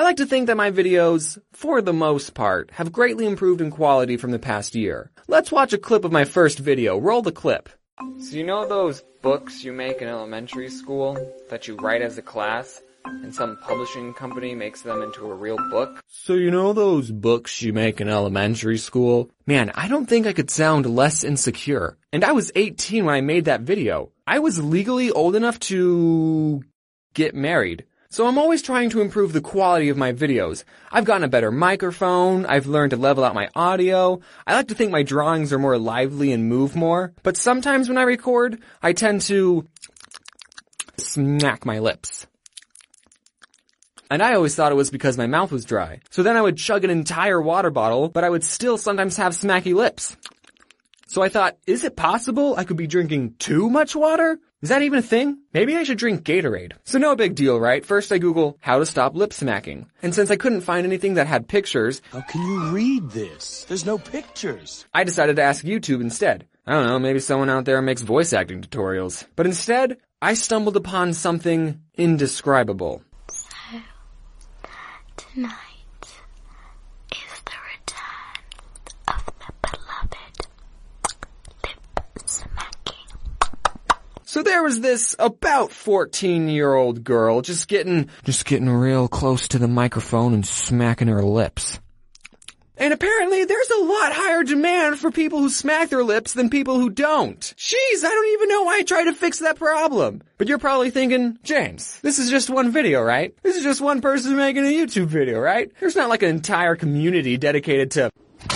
like to think that my videos, for the most part, have greatly improved in quality from the past year. Let's watch a clip of my first video. Roll the clip. So you know those books you make in elementary school that you write as a class and some publishing company makes them into a real book? So you know those books you make in elementary school? Man, I don't think I could sound less insecure. And I was 18 when I made that video. I was legally old enough to get married. So I'm always trying to improve the quality of my videos. I've gotten a better microphone, I've learned to level out my audio, I like to think my drawings are more lively and move more, but sometimes when I record, I tend to smack my lips. And I always thought it was because my mouth was dry. So then I would chug an entire water bottle, but I would still sometimes have smacky lips. So I thought, is it possible I could be drinking too much water? Is that even a thing? Maybe I should drink Gatorade. So no big deal, right? First I Google how to stop lip smacking. And since I couldn't find anything that had pictures, how can you read this? There's no pictures. I decided to ask YouTube instead. I don't know, maybe someone out there makes voice acting tutorials. But instead, I stumbled upon something indescribable. So, tonight is the return of the beloved lip smacking. So there was this about 14-year-old girl just getting real close to the microphone and smacking her lips. And apparently there's a lot higher demand for people who smack their lips than people who don't. Jeez, I don't even know why I tried to fix that problem. But you're probably thinking, James, this is just one video, right? This is just one person making a YouTube video, right? There's not like an entire community dedicated to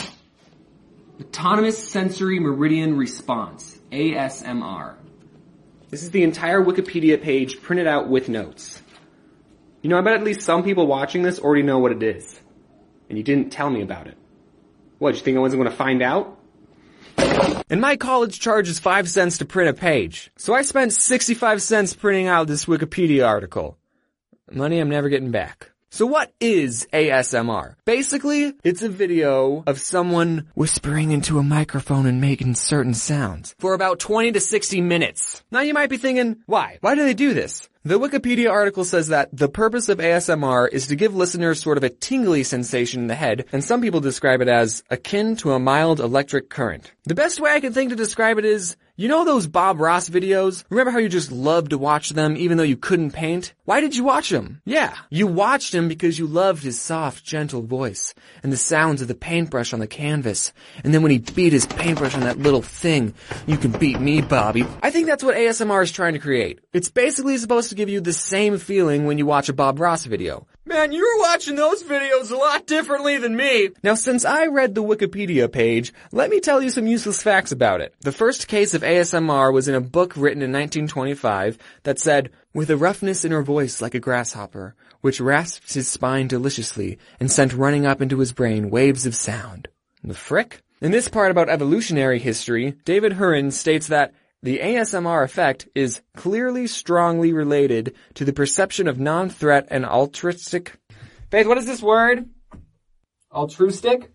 Autonomous Sensory Meridian Response, ASMR. This is the entire Wikipedia page printed out with notes. You know, I bet at least some people watching this already know what it is. And you didn't tell me about it. What, you think I wasn't going to find out? And my college charges 5 cents to print a page. So I spent 65 cents printing out this Wikipedia article. Money I'm never getting back. So what is ASMR? Basically, it's a video of someone whispering into a microphone and making certain sounds for about 20 to 60 minutes. Now you might be thinking, why? Why do they do this? The Wikipedia article says that the purpose of ASMR is to give listeners sort of a tingly sensation in the head, and some people describe it as akin to a mild electric current. The best way I can think to describe it is, you know those Bob Ross videos? Remember how you just loved to watch them even though you couldn't paint? Why did you watch them? Yeah, you watched him because you loved his soft, gentle voice and the sounds of the paintbrush on the canvas. And then when he beat his paintbrush on that little thing, you can beat me, Bobby. I think that's what ASMR is trying to create. It's basically supposed to give you the same feeling when you watch a Bob Ross video. Man, you were watching those videos a lot differently than me. Now, since I read the Wikipedia page, let me tell you some useless facts about it. The first case of ASMR was in a book written in 1925 that said, with a roughness in her voice like a grasshopper, which rasped his spine deliciously and sent running up into his brain waves of sound. The frick? In this part about evolutionary history, David Hurin states that the ASMR effect is clearly strongly related to the perception of non-threat and altruistic... Faith, what is this word? Altruistic?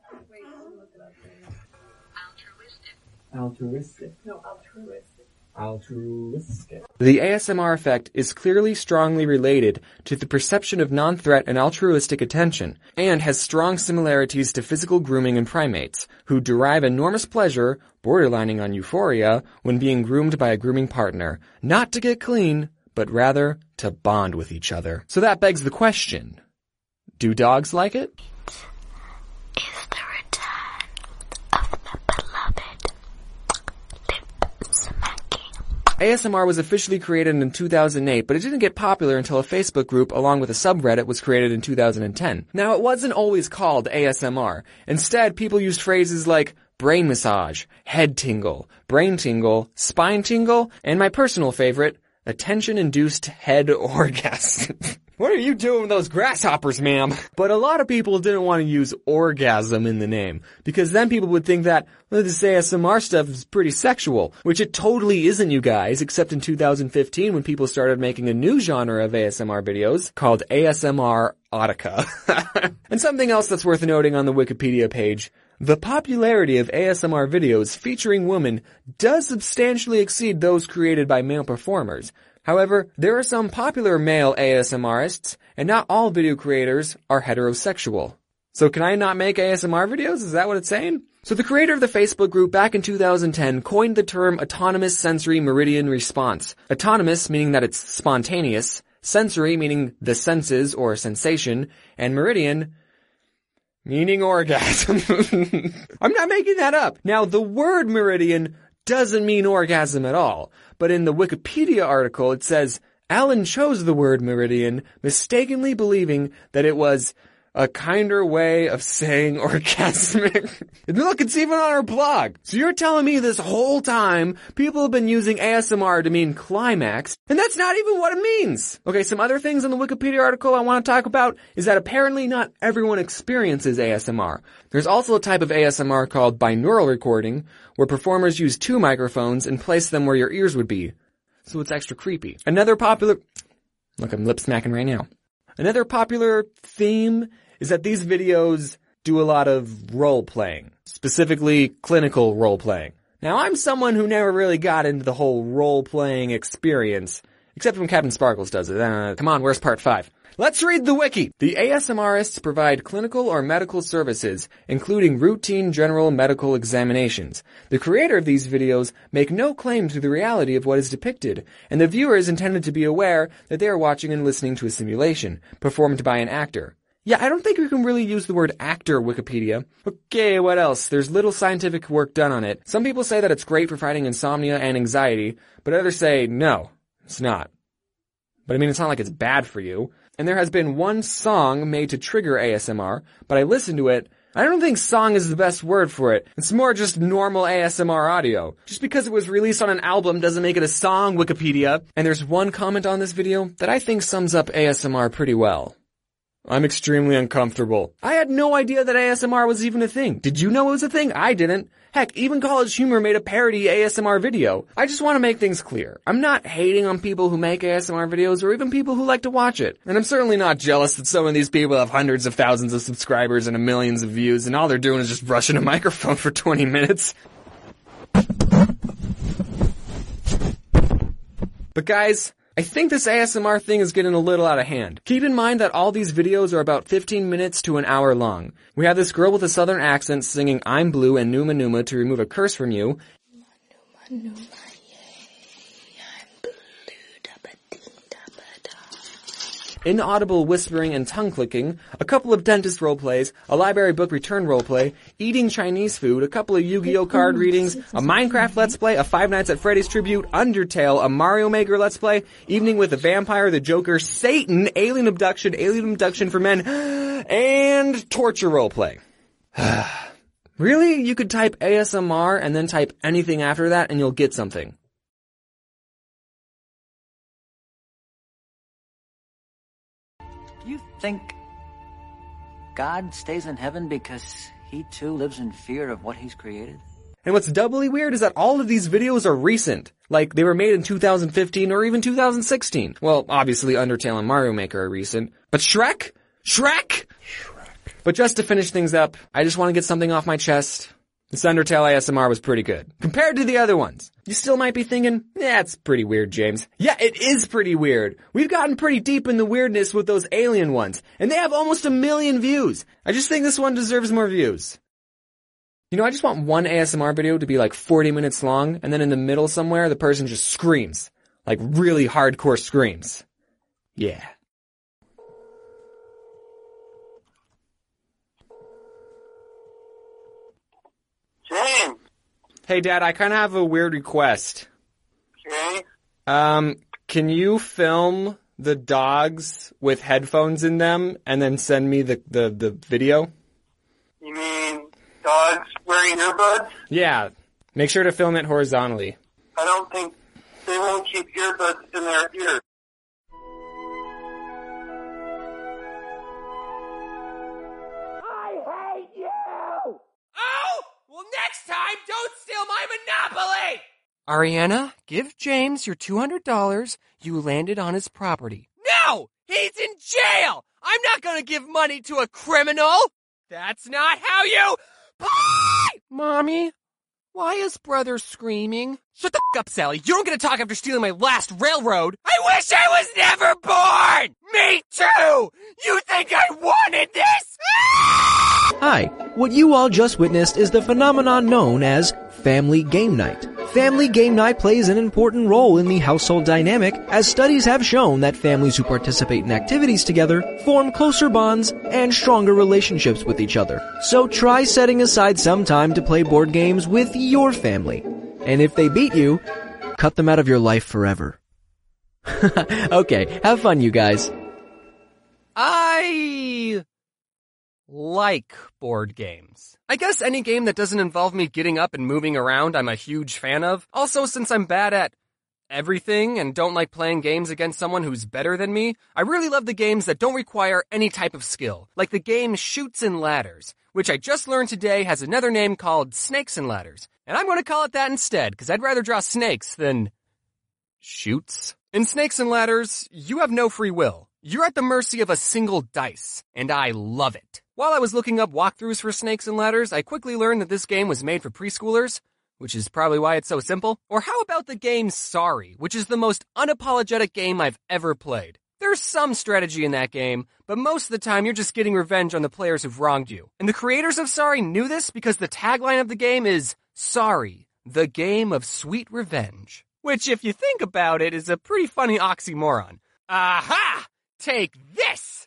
Altruistic. No, altruistic. Altruistic. The ASMR effect is clearly strongly related to the perception of non-threat and altruistic attention, and has strong similarities to physical grooming in primates, who derive enormous pleasure, borderlining on euphoria, when being groomed by a grooming partner, not to get clean, but rather to bond with each other. So that begs the question, do dogs like it? Is the return of the beloved lip smacking. ASMR was officially created in 2008, but it didn't get popular until a Facebook group along with a subreddit was created in 2010. Now, it wasn't always called ASMR. Instead, people used phrases like brain massage, head tingle, brain tingle, spine tingle, and my personal favorite, attention-induced head orgasm. What are you doing with those grasshoppers, ma'am? But a lot of people didn't want to use orgasm in the name, because then people would think that, well, this ASMR stuff is pretty sexual, which it totally isn't, you guys, except in 2015 when people started making a new genre of ASMR videos called ASMR Erotica. And something else that's worth noting on the Wikipedia page, the popularity of ASMR videos featuring women does substantially exceed those created by male performers. However, there are some popular male ASMRists, and not all video creators are heterosexual. So can I not make ASMR videos? Is that what it's saying? So the creator of the Facebook group back in 2010 coined the term autonomous sensory meridian response. Autonomous meaning that it's spontaneous, sensory meaning the senses or sensation, and meridian meaning orgasm. I'm not making that up. Now, the word meridian doesn't mean orgasm at all, but in the Wikipedia article it says, Alan chose the word meridian, mistakenly believing that it was a kinder way of saying orgasmic. And look, it's even on our blog. So you're telling me this whole time people have been using ASMR to mean climax, and that's not even what it means. Okay, some other things in the Wikipedia article I want to talk about is that apparently not everyone experiences ASMR. There's also a type of ASMR called binaural recording, where performers use two microphones and place them where your ears would be. So it's extra creepy. Another popular... Look, I'm lip smacking right now. Another popular theme is that these videos do a lot of role-playing, specifically clinical role-playing. Now, I'm someone who never really got into the whole role-playing experience, except when Captain Sparkles does it. Come on, where's part 5? Let's read the wiki! The ASMRists provide clinical or medical services, including routine general medical examinations. The creator of these videos make no claim to the reality of what is depicted, and the viewer is intended to be aware that they are watching and listening to a simulation, performed by an actor. Yeah, I don't think we can really use the word actor, Wikipedia. Okay, what else? There's little scientific work done on it. Some people say that it's great for fighting insomnia and anxiety, but others say, no, it's not. But I mean, it's not like it's bad for you. And there has been one song made to trigger ASMR, but I listened to it. I don't think song is the best word for it. It's more just normal ASMR audio. Just because it was released on an album doesn't make it a song, Wikipedia. And there's one comment on this video that I think sums up ASMR pretty well. I'm extremely uncomfortable. I had no idea that ASMR was even a thing. Did you know it was a thing? I didn't. Heck, even College Humor made a parody ASMR video. I just want to make things clear. I'm not hating on people who make ASMR videos or even people who like to watch it. And I'm certainly not jealous that some of these people have hundreds of thousands of subscribers and millions of views and all they're doing is just brushing a microphone for 20 minutes. But guys, I think this ASMR thing is getting a little out of hand. Keep in mind that all these videos are about 15 minutes to an hour long. We have this girl with a southern accent singing I'm Blue and Numa Numa to remove a curse from you. Numa, Numa, yay, I'm blue, da-ba-dee-da-ba-da. Inaudible whispering and tongue clicking, a couple of dentist roleplays, a library book return roleplay, eating Chinese food, a couple of Yu-Gi-Oh card readings, a Minecraft Let's Play, a Five Nights at Freddy's tribute, Undertale, a Mario Maker Let's Play, Evening with the Vampire, the Joker, Satan, Alien Abduction for Men, and torture roleplay. Really? You could type ASMR and then type anything after that and you'll get something. You think God stays in heaven because he too lives in fear of what he's created? And what's doubly weird is that all of these videos are recent. Like, they were made in 2015 or even 2016. Well, obviously Undertale and Mario Maker are recent. But Shrek? But just to finish things up, I just want to get something off my chest. This Undertale ASMR was pretty good. Compared to the other ones. You still might be thinking, it's pretty weird, James. Yeah, it is pretty weird. We've gotten pretty deep in the weirdness with those alien ones. And they have almost 1 million views. I just think this one deserves more views. You know, I just want one ASMR video to be like 40 minutes long, and then in the middle somewhere, the person just screams. Like really hardcore screams. Yeah. James. Hey, Dad, I kind of have a weird request. Okay. Can you film the dogs with headphones in them and then send me the video? You mean dogs wearing earbuds? Yeah. Make sure to film it horizontally. I don't think they won't keep earbuds in their ears. Next time, don't steal my Monopoly! Ariana, give James your $200. You landed on his property. No! He's in jail! I'm not gonna give money to a criminal! That's not how you... Mommy, Why is brother screaming? Shut the up, Sally. You don't get to talk after stealing my last railroad. I wish I was never born! Me too! You think I wanted this? Hi, what you all just witnessed is the phenomenon known as Family Game Night. Family Game Night plays an important role in the household dynamic, as studies have shown that families who participate in activities together form closer bonds and stronger relationships with each other. So try setting aside some time to play board games with your family. And if they beat you, cut them out of your life forever. Okay, have fun, you guys. I like board games. I guess any game that doesn't involve me getting up and moving around I'm a huge fan of. Also, since I'm bad at everything and don't like playing games against someone who's better than me, I really love the games that don't require any type of skill, like the game Chutes and Ladders, which I just learned today has another name called Snakes and Ladders. And I'm going to call it that instead, because I'd rather draw snakes than chutes. In Snakes and Ladders, you have no free will. You're at the mercy of a single dice, and I love it. While I was looking up walkthroughs for Snakes and Ladders, I quickly learned that this game was made for preschoolers, which is probably why it's so simple. Or how about the game Sorry, which is the most unapologetic game I've ever played. There's some strategy in that game, but most of the time you're just getting revenge on the players who've wronged you. And the creators of Sorry knew this because the tagline of the game is, Sorry, the game of sweet revenge. Which, if you think about it, is a pretty funny oxymoron. Aha! Take this!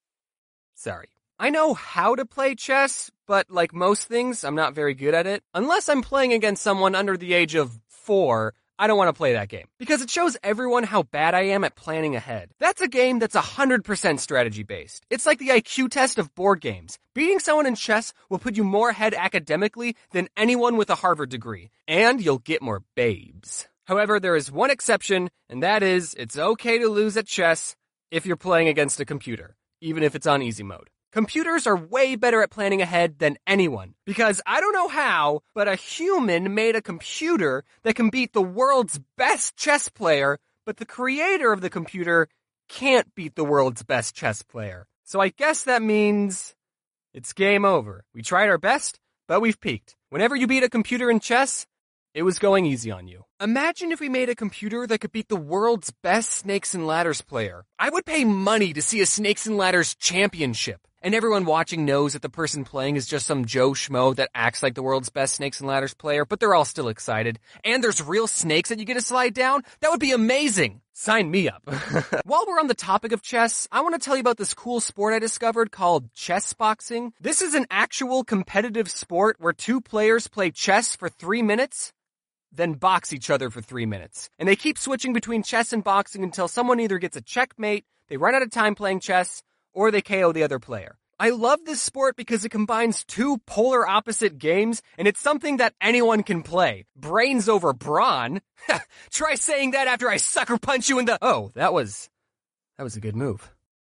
Sorry. I know how to play chess, but like most things, I'm not very good at it. Unless I'm playing against someone under the age of 4, I don't want to play that game. Because it shows everyone how bad I am at planning ahead. That's a game that's 100% strategy-based. It's like the IQ test of board games. Beating someone in chess will put you more ahead academically than anyone with a Harvard degree. And you'll get more babes. However, there is one exception, and that is, it's okay to lose at chess if you're playing against a computer, even if it's on easy mode. Computers are way better at planning ahead than anyone, because I don't know how, but a human made a computer that can beat the world's best chess player, but the creator of the computer can't beat the world's best chess player. So I guess that means it's game over. We tried our best, but we've peaked. Whenever you beat a computer in chess, it was going easy on you. Imagine if we made a computer that could beat the world's best Snakes and Ladders player. I would pay money to see a Snakes and Ladders championship. And everyone watching knows that the person playing is just some Joe Schmo that acts like the world's best Snakes and Ladders player, but they're all still excited. And there's real snakes that you get to slide down? That would be amazing! Sign me up. While we're on the topic of chess, I want to tell you about this cool sport I discovered called chess boxing. This is an actual competitive sport where 2 players play chess for 3 minutes, then box each other for 3 minutes. And they keep switching between chess and boxing until someone either gets a checkmate, they run out of time playing chess, or they KO the other player. I love this sport because it combines 2 polar opposite games, and it's something that anyone can play. Brains over brawn? Try saying that after I sucker punch you in the— Oh, that was a good move.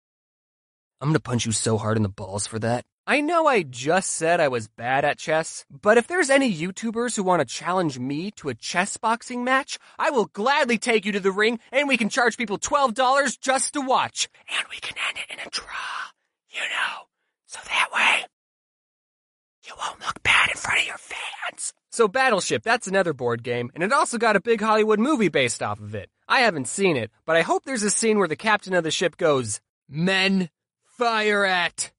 I'm gonna punch you so hard in the balls for that. I know I just said I was bad at chess, but if there's any YouTubers who want to challenge me to a chess boxing match, I will gladly take you to the ring, and we can charge people $12 just to watch. And we can end it in a draw, so that way you won't look bad in front of your fans. So Battleship, that's another board game, and it also got a big Hollywood movie based off of it. I haven't seen it, but I hope there's a scene where the captain of the ship goes, "Men, fire at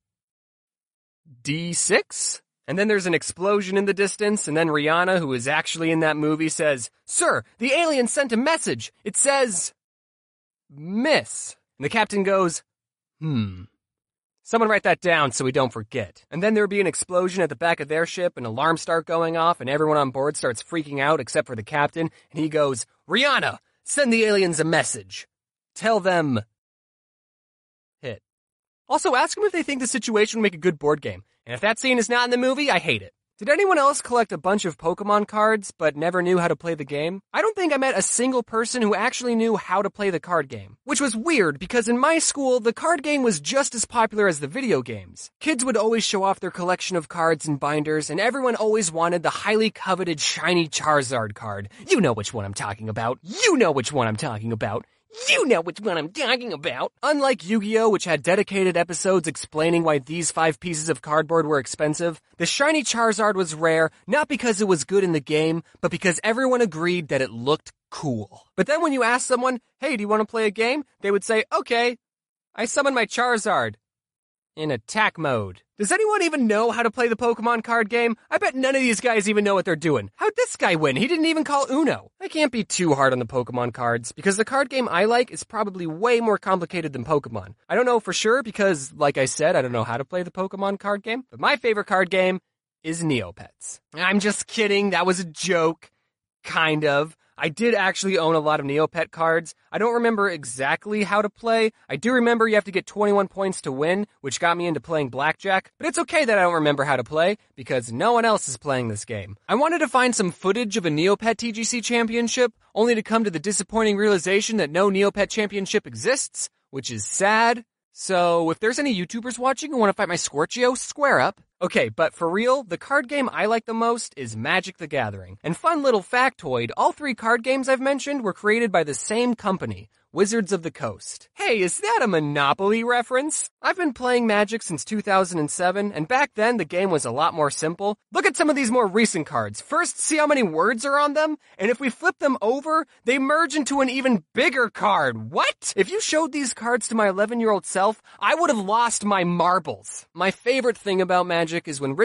D6? And then there's an explosion in the distance, and then Rihanna, who is actually in that movie, says, "Sir, the alien sent a message. It says, miss." And the captain goes, Someone write that down so we don't forget. And then there'll be an explosion at the back of their ship, and alarms start going off, and everyone on board starts freaking out except for the captain, and he goes, "Rihanna, send the aliens a message. Tell them, hit." Also, ask them if they think the situation would make a good board game. And if that scene is not in the movie, I hate it. Did anyone else collect a bunch of Pokemon cards but never knew how to play the game? I don't think I met a single person who actually knew how to play the card game. Which was weird because in my school, the card game was just as popular as the video games. Kids would always show off their collection of cards and binders, and everyone always wanted the highly coveted shiny Charizard card. You know which one I'm talking about. You know which one I'm talking about. You know which one I'm talking about. Unlike Yu-Gi-Oh!, which had dedicated episodes explaining why these 5 pieces of cardboard were expensive, the shiny Charizard was rare, not because it was good in the game, but because everyone agreed that it looked cool. But then when you ask someone, hey, do you want to play a game? They would say, okay, I summon my Charizard. In attack mode. Does anyone even know how to play the Pokemon card game? I bet none of these guys even know what they're doing. How'd this guy win? He didn't even call Uno. I can't be too hard on the Pokemon cards, because the card game I like is probably way more complicated than Pokemon. I don't know for sure because, like I said, I don't know how to play the Pokemon card game, but my favorite card game is Neopets. I'm just kidding, that was a joke. Kind of. I did actually own a lot of Neopet cards. I don't remember exactly how to play. I do remember you have to get 21 points to win, which got me into playing blackjack. But it's okay that I don't remember how to play, because no one else is playing this game. I wanted to find some footage of a Neopet TGC championship, only to come to the disappointing realization that no Neopet championship exists, which is sad. So, if there's any YouTubers watching who want to fight my Scorchio, square up. Okay, but for real, the card game I like the most is Magic the Gathering. And fun little factoid, all 3 card games I've mentioned were created by the same company, Wizards of the Coast. Hey, is that a Monopoly reference? I've been playing Magic since 2007, and back then the game was a lot more simple. Look at some of these more recent cards. First, see how many words are on them? And if we flip them over, they merge into an even bigger card. What? If you showed these cards to my 11-year-old self, I would have lost my marbles. My favorite thing about Magic is when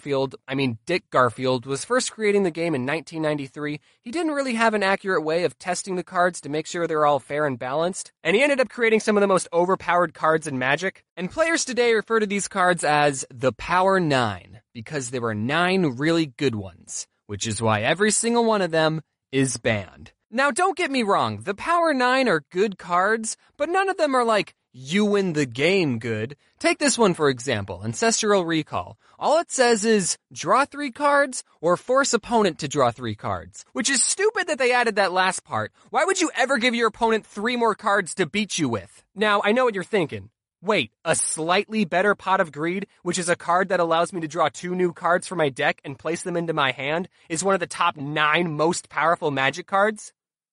Dick Garfield, was first creating the game in 1993, he didn't really have an accurate way of testing the cards to make sure they're all fair and balanced, and he ended up creating some of the most overpowered cards in Magic. And players today refer to these cards as the Power 9, because there were 9 really good ones, which is why every single one of them is banned. Now don't get me wrong, the Power 9 are good cards, but none of them are like, you win the game good. Take this one for example, Ancestral Recall. All it says is, draw 3 cards, or force opponent to draw 3 cards. Which is stupid that they added that last part. Why would you ever give your opponent 3 more cards to beat you with? Now, I know what you're thinking. Wait, a slightly better Pot of Greed, which is a card that allows me to draw 2 new cards from my deck and place them into my hand, is one of the top 9 most powerful Magic cards?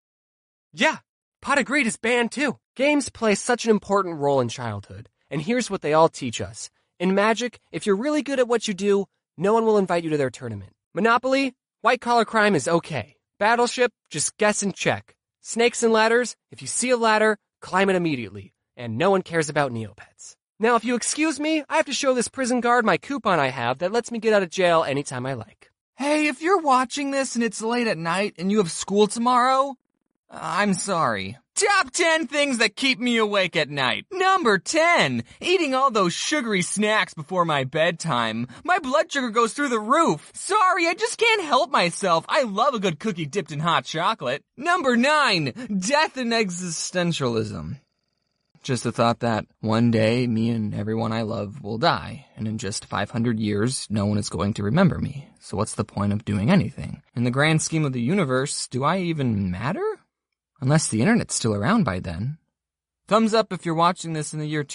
Yeah, Pot of Greed is banned too. Games play such an important role in childhood, and here's what they all teach us. In Magic, if you're really good at what you do, no one will invite you to their tournament. Monopoly, white-collar crime is okay. Battleship, just guess and check. Snakes and ladders, if you see a ladder, climb it immediately. And no one cares about Neopets. Now, if you excuse me, I have to show this prison guard my coupon I have that lets me get out of jail anytime I like. Hey, if you're watching this and it's late at night and you have school tomorrow, I'm sorry. Top 10 things that keep me awake at night. Number 10, eating all those sugary snacks before my bedtime. My blood sugar goes through the roof. Sorry, I just can't help myself. I love a good cookie dipped in hot chocolate. Number 9, death and existentialism. Just the thought that one day me and everyone I love will die, and in just 500 years, no one is going to remember me. So what's the point of doing anything? In the grand scheme of the universe, do I even matter? Unless the internet's still around by then. Thumbs up if you're watching this in the year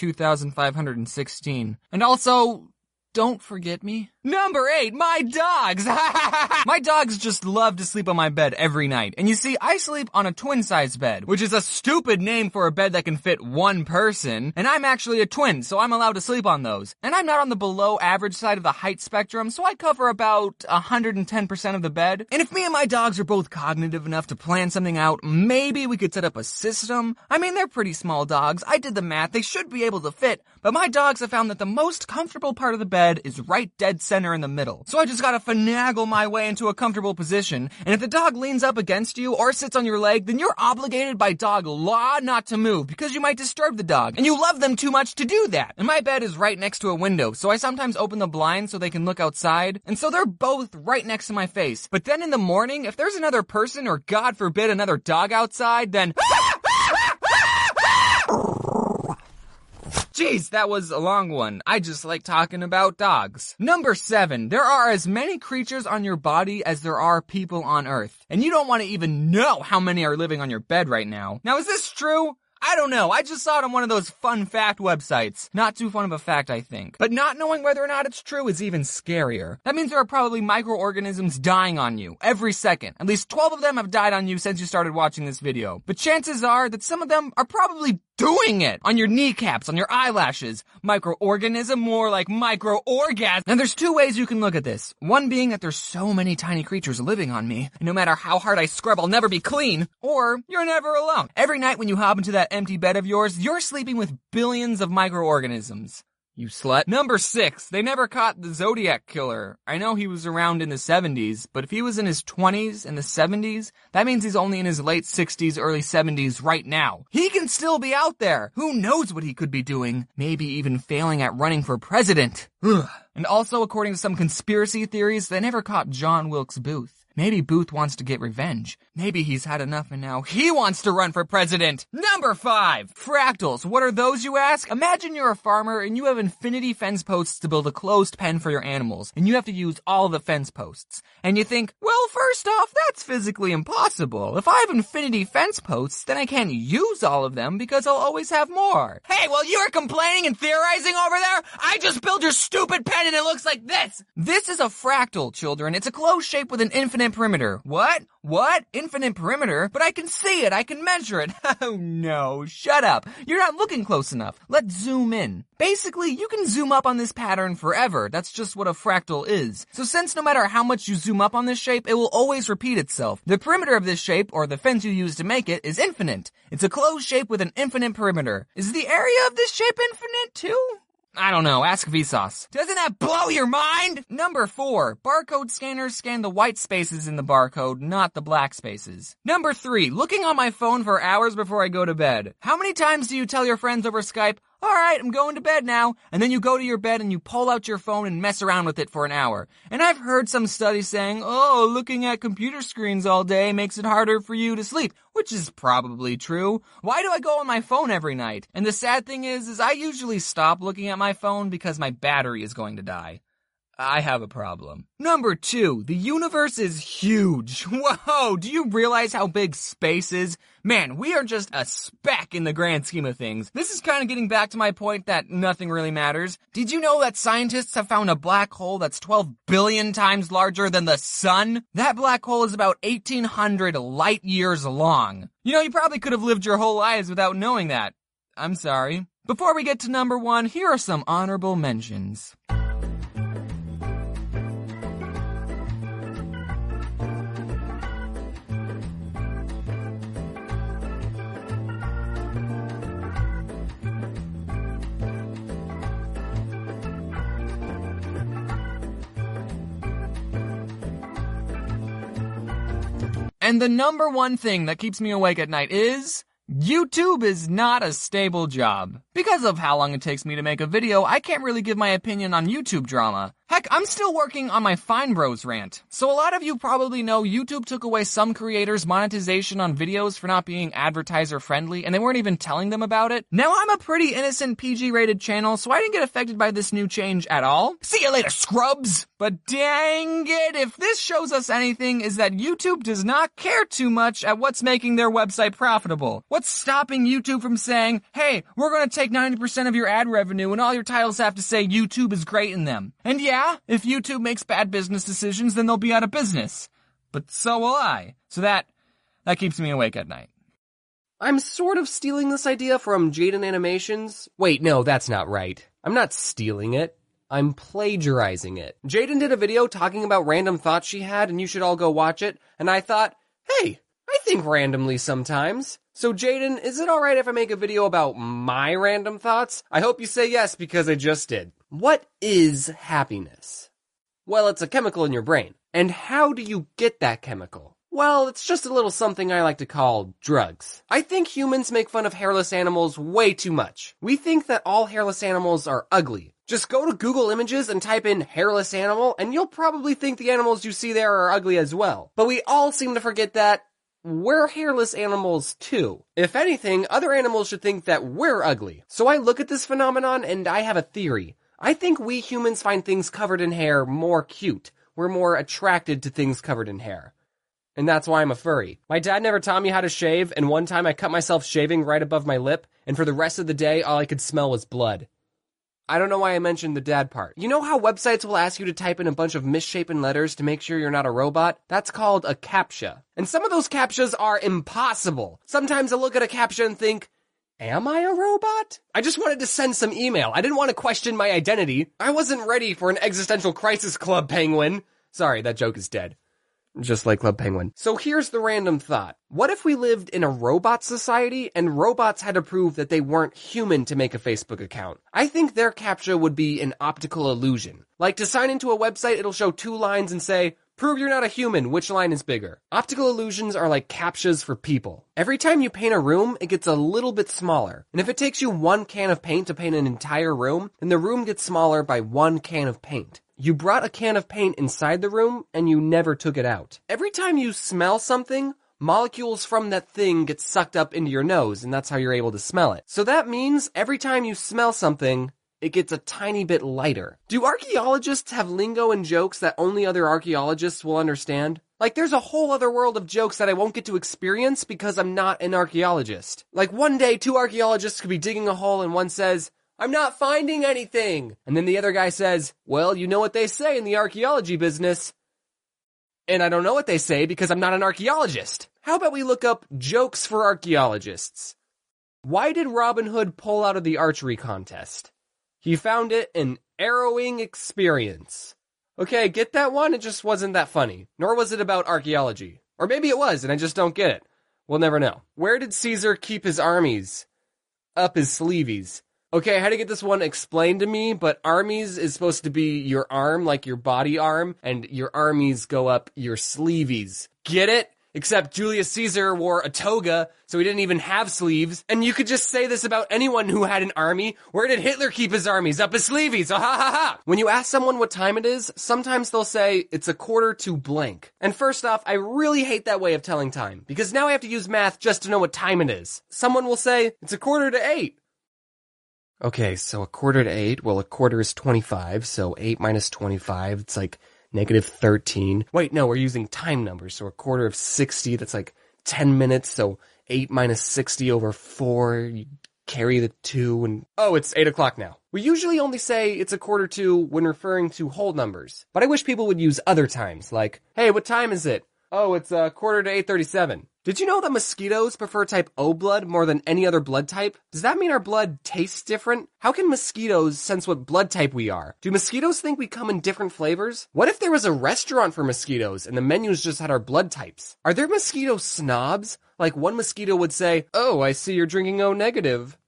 2516. And also, don't forget me. Number 8, my dogs! My dogs just love to sleep on my bed every night. And you see, I sleep on a twin-size bed, which is a stupid name for a bed that can fit one person. And I'm actually a twin, so I'm allowed to sleep on those. And I'm not on the below average side of the height spectrum, so I cover about 110% of the bed. And if me and my dogs are both cognitive enough to plan something out, maybe we could set up a system. I mean, they're pretty small dogs. I did the math. They should be able to fit. But my dogs have found that the most comfortable part of the bed is right dead center in the middle. So I just gotta finagle my way into a comfortable position, and if the dog leans up against you or sits on your leg, then you're obligated by dog law not to move because you might disturb the dog, and you love them too much to do that. And my bed is right next to a window, so I sometimes open the blinds so they can look outside, and so they're both right next to my face. But then in the morning, if there's another person or God forbid another dog outside, then Jeez, that was a long one. I just like talking about dogs. Number 7, there are as many creatures on your body as there are people on Earth. And you don't want to even know how many are living on your bed right now. Now, is this true? I don't know, I just saw it on one of those fun fact websites. Not too fun of a fact, I think. But not knowing whether or not it's true is even scarier. That means there are probably microorganisms dying on you every second. At least 12 of them have died on you since you started watching this video. But chances are that some of them are probably doing it on your kneecaps, on your eyelashes. Microorganism, more like micro-orgasm. Now there's two ways you can look at this. One being that there's so many tiny creatures living on me, and no matter how hard I scrub, I'll never be clean. Or you're never alone. Every night when you hop into that empty bed of yours, you're sleeping with billions of microorganisms. You slut. Number 6. They never caught the Zodiac Killer. I know he was around in the 70s, but if he was in his 20s in the 70s, that means he's only in his late 60s, early 70s right now. He can still be out there. Who knows what he could be doing? Maybe even failing at running for president. Ugh. And also, according to some conspiracy theories, they never caught John Wilkes Booth. Maybe Booth wants to get revenge. Maybe he's had enough and now he wants to run for president. Number 5. Fractals. What are those, you ask? Imagine you're a farmer and you have infinity fence posts to build a closed pen for your animals, and you have to use all the fence posts. And you think, well, first off, that's physically impossible. If I have infinity fence posts, then I can't use all of them because I'll always have more. Hey, while you were complaining and theorizing over there, I just built your stupid pen and it looks like this. This is a fractal, children. It's a closed shape with an infinite perimeter. What? What? Infinite perimeter? But I can see it. I can measure it. Oh no, shut up. You're not looking close enough. Let's zoom in. Basically, you can zoom up on this pattern forever. That's just what a fractal is. So since no matter how much you zoom up on this shape, it will always repeat itself. The perimeter of this shape, or the fence you use to make it, is infinite. It's a closed shape with an infinite perimeter. Is the area of this shape infinite too? I don't know, ask Vsauce. Doesn't that blow your mind? Number 4, barcode scanners scan the white spaces in the barcode, not the black spaces. Number 3, looking on my phone for hours before I go to bed. How many times do you tell your friends over Skype, alright, I'm going to bed now, and then you go to your bed and you pull out your phone and mess around with it for an hour? And I've heard some studies saying, oh, looking at computer screens all day makes it harder for you to sleep, which is probably true. Why do I go on my phone every night? And the sad thing is I usually stop looking at my phone because my battery is going to die. I have a problem. Number 2, the universe is huge. Whoa, do you realize how big space is? Man, we are just a speck in the grand scheme of things. This is kind of getting back to my point that nothing really matters. Did you know that scientists have found a black hole that's 12 billion times larger than the sun? That black hole is about 1,800 light years long. You know, you probably could have lived your whole lives without knowing that. I'm sorry. Before we get to number 1, here are some honorable mentions. And the number 1 thing that keeps me awake at night is YouTube is not a stable job. Because of how long it takes me to make a video, I can't really give my opinion on YouTube drama. Heck, I'm still working on my Fine Bros rant. So a lot of you probably know YouTube took away some creators' monetization on videos for not being advertiser friendly, and they weren't even telling them about it. Now I'm a pretty innocent PG-rated channel, so I didn't get affected by this new change at all. See you later, scrubs! But dang it, if this shows us anything, is that YouTube does not care too much at what's making their website profitable. What's stopping YouTube from saying, hey, we're gonna take 90% of your ad revenue and all your titles have to say YouTube is great in them. And yeah, if YouTube makes bad business decisions, then they'll be out of business. But so will I. So that keeps me awake at night. I'm sort of stealing this idea from Jaden Animations. Wait, no, that's not right. I'm not stealing it. I'm plagiarizing it. Jaden did a video talking about random thoughts she had, and you should all go watch it. And I thought, hey, I think randomly sometimes. So Jaden, is it alright if I make a video about my random thoughts? I hope you say yes, because I just did. What is happiness? Well, it's a chemical in your brain. And how do you get that chemical? Well, it's just a little something I like to call drugs. I think humans make fun of hairless animals way too much. We think that all hairless animals are ugly. Just go to Google Images and type in hairless animal, and you'll probably think the animals you see there are ugly as well. But we all seem to forget that we're hairless animals too. If anything, other animals should think that we're ugly. So I look at this phenomenon and I have a theory. I think we humans find things covered in hair more cute. We're more attracted to things covered in hair. and that's why I'm a furry. My dad never taught me how to shave, and one time I cut myself shaving right above my lip, and for the rest of the day, all I could smell was blood. I don't know why I mentioned the dad part. You know how websites will ask you to type in a bunch of misshapen letters to make sure you're not a robot? That's called a CAPTCHA. And some of those CAPTCHAs are impossible. Sometimes I look at a CAPTCHA and think, am I a robot? I just wanted to send some email. I didn't want to question my identity. I wasn't ready for an existential crisis, Club Penguin. Sorry, that joke is dead. Just like Club Penguin. So here's the random thought. What if we lived in a robot society and robots had to prove that they weren't human to make a Facebook account? I think their CAPTCHA would be an optical illusion. Like to sign into a website, it'll show 2 lines and say, prove you're not a human, which line is bigger? Optical illusions are like CAPTCHAs for people. Every time you paint a room, it gets a little bit smaller. And if it takes you 1 can of paint to paint an entire room, then the room gets smaller by 1 can of paint. You brought a can of paint inside the room and you never took it out. Every time you smell something, molecules from that thing get sucked up into your nose, and that's how you're able to smell it. So that means every time you smell something, it gets a tiny bit lighter. Do archaeologists have lingo and jokes that only other archaeologists will understand? Like, there's a whole other world of jokes that I won't get to experience because I'm not an archaeologist. Like, one day, 2 archaeologists could be digging a hole and one says, I'm not finding anything. And then the other guy says, well, you know what they say in the archaeology business. And I don't know what they say because I'm not an archaeologist. How about we look up jokes for archaeologists? Why did Robin Hood pull out of the archery contest? He found it an harrowing experience. Okay, get that one? It just wasn't that funny. Nor was it about archaeology. Or maybe it was, and I just don't get it. We'll never know. Where did Caesar keep his armies? Up his sleeveys. Okay, I had to get this one explained to me, but armies is supposed to be your arm, like your body arm, and your armies go up your sleeveys. Get it? Except Julius Caesar wore a toga, so he didn't even have sleeves. And you could just say this about anyone who had an army. Where did Hitler keep his armies? Up his sleeveys. Oh, ha ha ha. When you ask someone what time it is, sometimes they'll say it's 1:45 blank. And first off, I really hate that way of telling time, because now I have to use math just to know what time it is. Someone will say, it's 7:45. Okay, so 7:45, well, 1/4 is 25, so 8 minus 25, it's like -13. Wait, no, we're using time numbers, so 1/4 of 60, that's like 10 minutes, so 8 minus 60 over 4, you carry the 2, and oh, it's 8 o'clock now. We usually only say it's 1:45 when referring to whole numbers, but I wish people would use other times, like, hey, what time is it? Oh, it's 8:45. Did you know that mosquitoes prefer type O blood more than any other blood type? Does that mean our blood tastes different? How can mosquitoes sense what blood type we are? Do mosquitoes think we come in different flavors? What if there was a restaurant for mosquitoes and the menus just had our blood types? Are there mosquito snobs? Like one mosquito would say, oh, I see you're drinking O negative.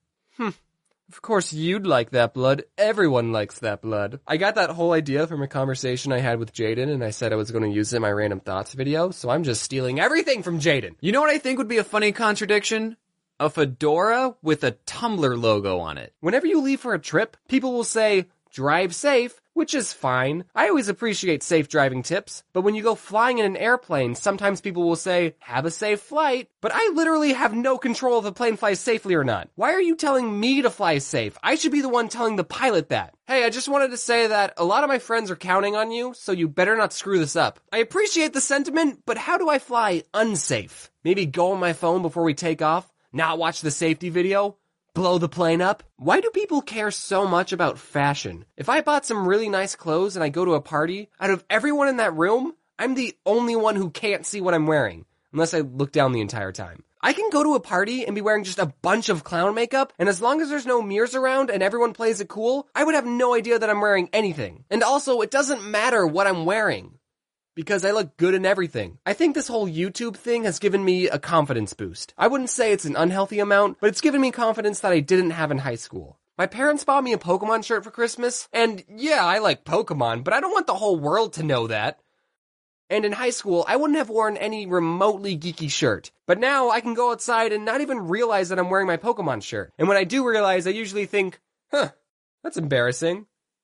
Of course you'd like that blood. Everyone likes that blood. I got that whole idea from a conversation I had with Jaden, and I said I was going to use it in my random thoughts video, so I'm just stealing everything from Jaden. You know what I think would be a funny contradiction? A fedora with a Tumblr logo on it. Whenever you leave for a trip, people will say, drive safe, which is fine. I always appreciate safe driving tips, but when you go flying in an airplane, sometimes people will say, have a safe flight, but I literally have no control if the plane flies safely or not. Why are you telling me to fly safe? I should be the one telling the pilot that. Hey, I just wanted to say that a lot of my friends are counting on you, so you better not screw this up. I appreciate the sentiment, but how do I fly unsafe? Maybe go on my phone before we take off? Not watch the safety video? Blow the plane up? Why do people care so much about fashion? If I bought some really nice clothes and I go to a party, out of everyone in that room, I'm the only one who can't see what I'm wearing, unless I look down the entire time. I can go to a party and be wearing just a bunch of clown makeup, and as long as there's no mirrors around and everyone plays it cool, I would have no idea that I'm wearing anything. And also, it doesn't matter what I'm wearing, because I look good in everything. I think this whole YouTube thing has given me a confidence boost. I wouldn't say it's an unhealthy amount, but it's given me confidence that I didn't have in high school. My parents bought me a Pokemon shirt for Christmas, and yeah, I like Pokemon, but I don't want the whole world to know that. And in high school, I wouldn't have worn any remotely geeky shirt. But now I can go outside and not even realize that I'm wearing my Pokemon shirt. And when I do realize, I usually think, that's embarrassing.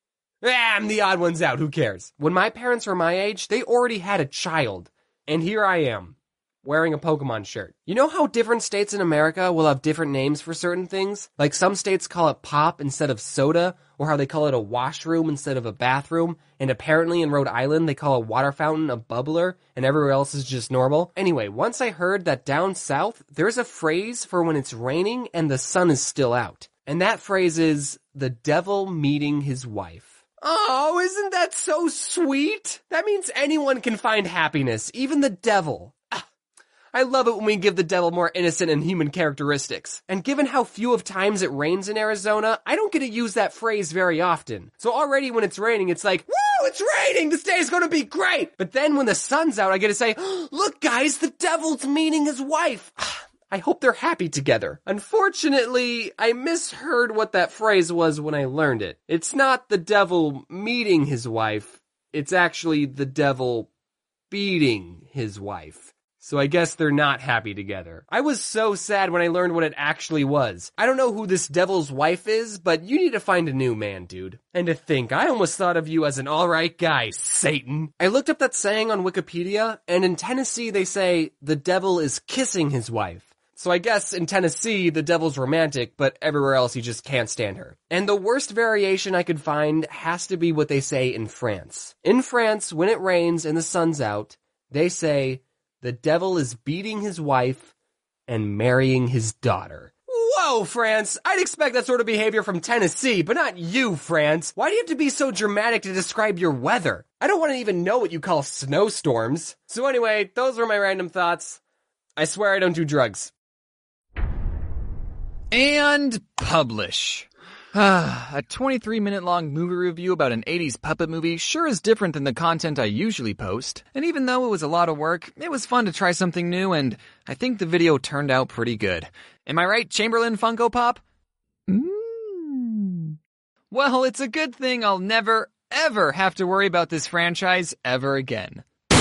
I'm the odd ones out, who cares? When my parents were my age, they already had a child. And here I am, wearing a Pokemon shirt. You know how different states in America will have different names for certain things? Like some states call it pop instead of soda, or how they call it a washroom instead of a bathroom, and apparently in Rhode Island they call a water fountain a bubbler, and everywhere else is just normal. Anyway, once I heard that down south, there's a phrase for when it's raining and the sun is still out. And that phrase is, the devil meeting his wife. Oh, isn't that so sweet? That means anyone can find happiness, even the devil. I love it when we give the devil more innocent and human characteristics. And given how few of times it rains in Arizona, I don't get to use that phrase very often. So already when it's raining, it's like, woo, it's raining, this day is gonna be great! But then when the sun's out, I get to say, look guys, the devil's meeting his wife. I hope they're happy together. Unfortunately, I misheard what that phrase was when I learned it. It's not the devil meeting his wife, it's actually the devil beating his wife. So I guess they're not happy together. I was so sad when I learned what it actually was. I don't know who this devil's wife is, but you need to find a new man, dude. And to think, I almost thought of you as an alright guy, Satan. I looked up that saying on Wikipedia, and in Tennessee they say, the devil is kissing his wife. So I guess in Tennessee, the devil's romantic, but everywhere else he just can't stand her. And the worst variation I could find has to be what they say in France. In France, when it rains and the sun's out, they say, the devil is beating his wife and marrying his daughter. Whoa, France! I'd expect that sort of behavior from Tennessee, but not you, France. Why do you have to be so dramatic to describe your weather? I don't want to even know what you call snowstorms. So anyway, those were my random thoughts. I swear I don't do drugs. And publish. A 23-minute long movie review about an 80s puppet movie sure is different than the content I usually post. And even though it was a lot of work, it was fun to try something new, and I think the video turned out pretty good. Am I right, Chamberlain Funko Pop? Well, it's a good thing I'll never, ever have to worry about this franchise ever again.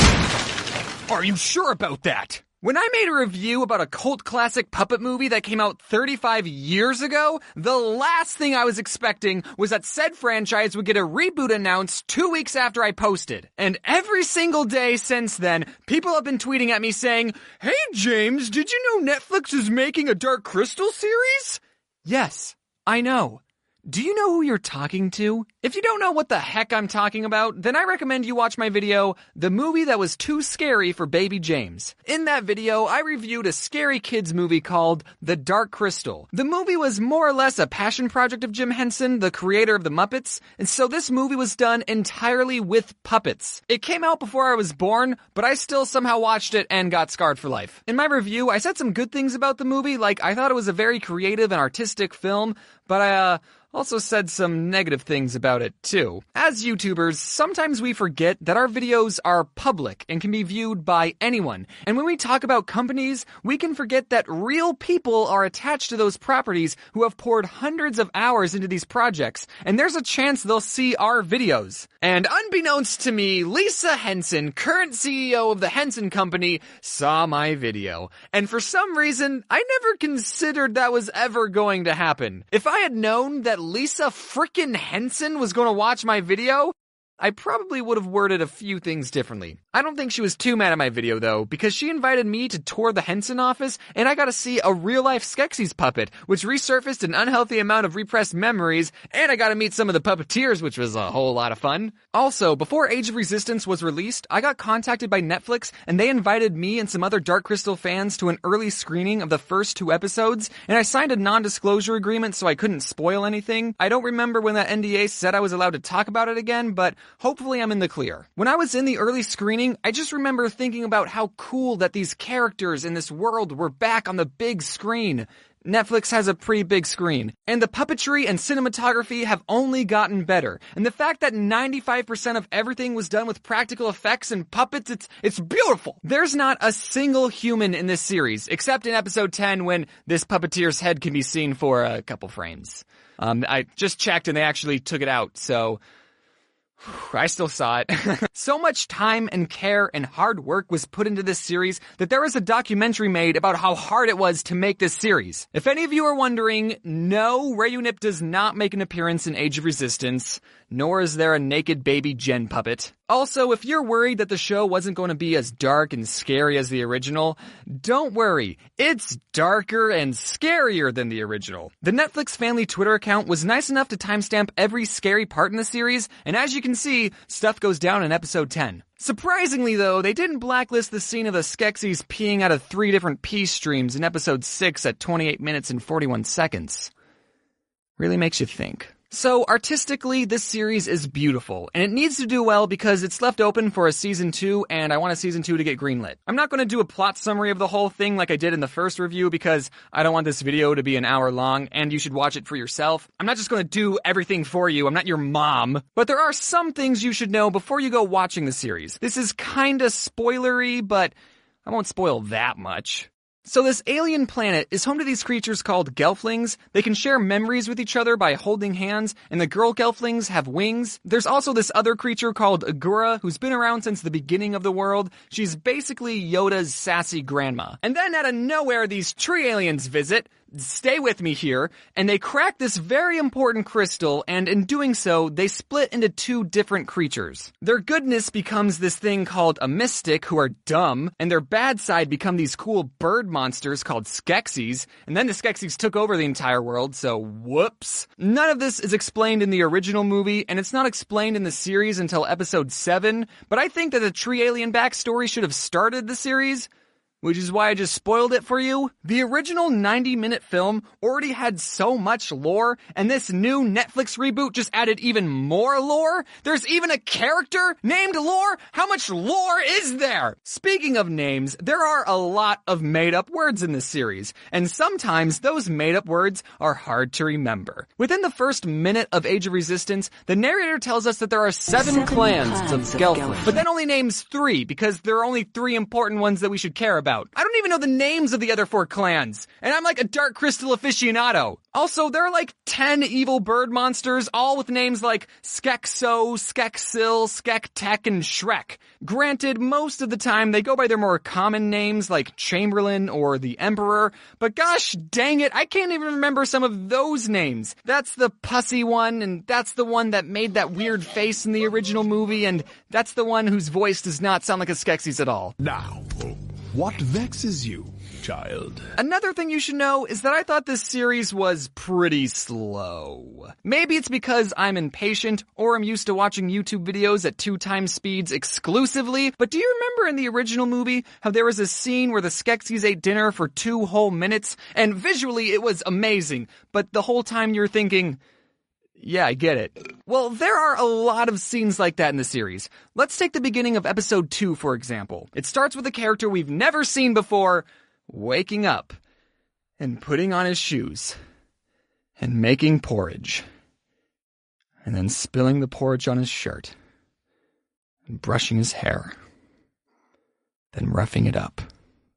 Are you sure about that? When I made a review about a cult classic puppet movie that came out 35 years ago, the last thing I was expecting was that said franchise would get a reboot announced 2 weeks after I posted. And every single day since then, people have been tweeting at me saying, "Hey James, did you know Netflix is making a Dark Crystal series?" Yes, I know. Do you know who you're talking to? If you don't know what the heck I'm talking about, then I recommend you watch my video, The Movie That Was Too Scary for Baby James. In that video, I reviewed a scary kids movie called The Dark Crystal. The movie was more or less a passion project of Jim Henson, the creator of the Muppets, and so this movie was done entirely with puppets. It came out before I was born, but I still somehow watched it and got scarred for life. In my review, I said some good things about the movie, like I thought it was a very creative and artistic film, but I also said some negative things about it too. As YouTubers, sometimes we forget that our videos are public and can be viewed by anyone. And when we talk about companies, we can forget that real people are attached to those properties who have poured hundreds of hours into these projects, and there's a chance they'll see our videos. And unbeknownst to me, Lisa Henson, current CEO of the Henson Company, saw my video. And for some reason, I never considered that was ever going to happen. If I had known that Lisa frickin' Henson was going to watch my video, I probably would have worded a few things differently. I don't think she was too mad at my video though, because she invited me to tour the Henson office, and I got to see a real-life Skeksis puppet, which resurfaced an unhealthy amount of repressed memories, and I got to meet some of the puppeteers, which was a whole lot of fun. Also, before Age of Resistance was released, I got contacted by Netflix, and they invited me and some other Dark Crystal fans to an early screening of the first 2 episodes, and I signed a non-disclosure agreement so I couldn't spoil anything. I don't remember when that NDA said I was allowed to talk about it again, but hopefully I'm in the clear. When I was in the early screening, I just remember thinking about how cool that these characters in this world were back on the big screen. Netflix has a pretty big screen, and the puppetry and cinematography have only gotten better. And the fact that 95% of everything was done with practical effects and puppets, it's beautiful. There's not a single human in this series, except in episode 10 when this puppeteer's head can be seen for a couple frames. I just checked and they actually took it out, so I still saw it. So much time and care and hard work was put into this series that there was a documentary made about how hard it was to make this series. If any of you are wondering, no, Rayunip does not make an appearance in Age of Resistance, nor is there a naked baby Jen puppet. Also, if you're worried that the show wasn't going to be as dark and scary as the original, don't worry. It's darker and scarier than the original. The Netflix family Twitter account was nice enough to timestamp every scary part in the series, and as you can see, stuff goes down in episode 10. Surprisingly though, they didn't blacklist the scene of the Skeksis peeing out of 3 different pee streams in episode 6 at 28 minutes and 41 seconds. Really makes you think. So, artistically, this series is beautiful, and it needs to do well because it's left open for a season 2, and I want a season 2 to get greenlit. I'm not going to do a plot summary of the whole thing like I did in the first review because I don't want this video to be an hour long, and you should watch it for yourself. I'm not just going to do everything for you, I'm not your mom. But there are some things you should know before you go watching the series. This is kinda spoilery, but I won't spoil that much. So this alien planet is home to these creatures called Gelflings. They can share memories with each other by holding hands, and the girl Gelflings have wings. There's also this other creature called Agura, who's been around since the beginning of the world. She's basically Yoda's sassy grandma. And then out of nowhere, these tree aliens visit. Stay with me here, and they crack this very important crystal, and in doing so, they split into 2 different creatures. Their goodness becomes this thing called a mystic, who are dumb, and their bad side become these cool bird monsters called Skeksis, and then the Skeksis took over the entire world, so whoops. None of this is explained in the original movie, and it's not explained in the series until episode 7, but I think that the tree alien backstory should have started the series, which is why I just spoiled it for you. The original 90-minute film already had so much lore, and this new Netflix reboot just added even more lore? There's even a character named Lore? How much lore is there? Speaking of names, there are a lot of made-up words in this series, and sometimes those made-up words are hard to remember. Within the first minute of Age of Resistance, the narrator tells us that there are 7 clans of Gelfling, but then only names 3 because there are only 3 important ones that we should care about. I don't even know the names of the other 4 clans, and I'm like a Dark Crystal aficionado. Also, there are like 10 evil bird monsters, all with names like Skekso, Skeksil, Skektek, and Shrek. Granted, most of the time they go by their more common names like Chamberlain or the Emperor, but gosh dang it, I can't even remember some of those names. That's the pussy one, and that's the one that made that weird face in the original movie, and that's the one whose voice does not sound like a Skeksis at all. Now, what vexes you, child? Another thing you should know is that I thought this series was pretty slow. Maybe it's because I'm impatient or I'm used to watching YouTube videos at 2 times speeds exclusively, but do you remember in the original movie how there was a scene where the Skeksis ate dinner for 2 whole minutes, and visually it was amazing, but the whole time you're thinking, yeah, I get it. Well, there are a lot of scenes like that in the series. Let's take the beginning of episode 2, for example. It starts with a character we've never seen before, waking up, and putting on his shoes, and making porridge, and then spilling the porridge on his shirt, and brushing his hair, then roughing it up,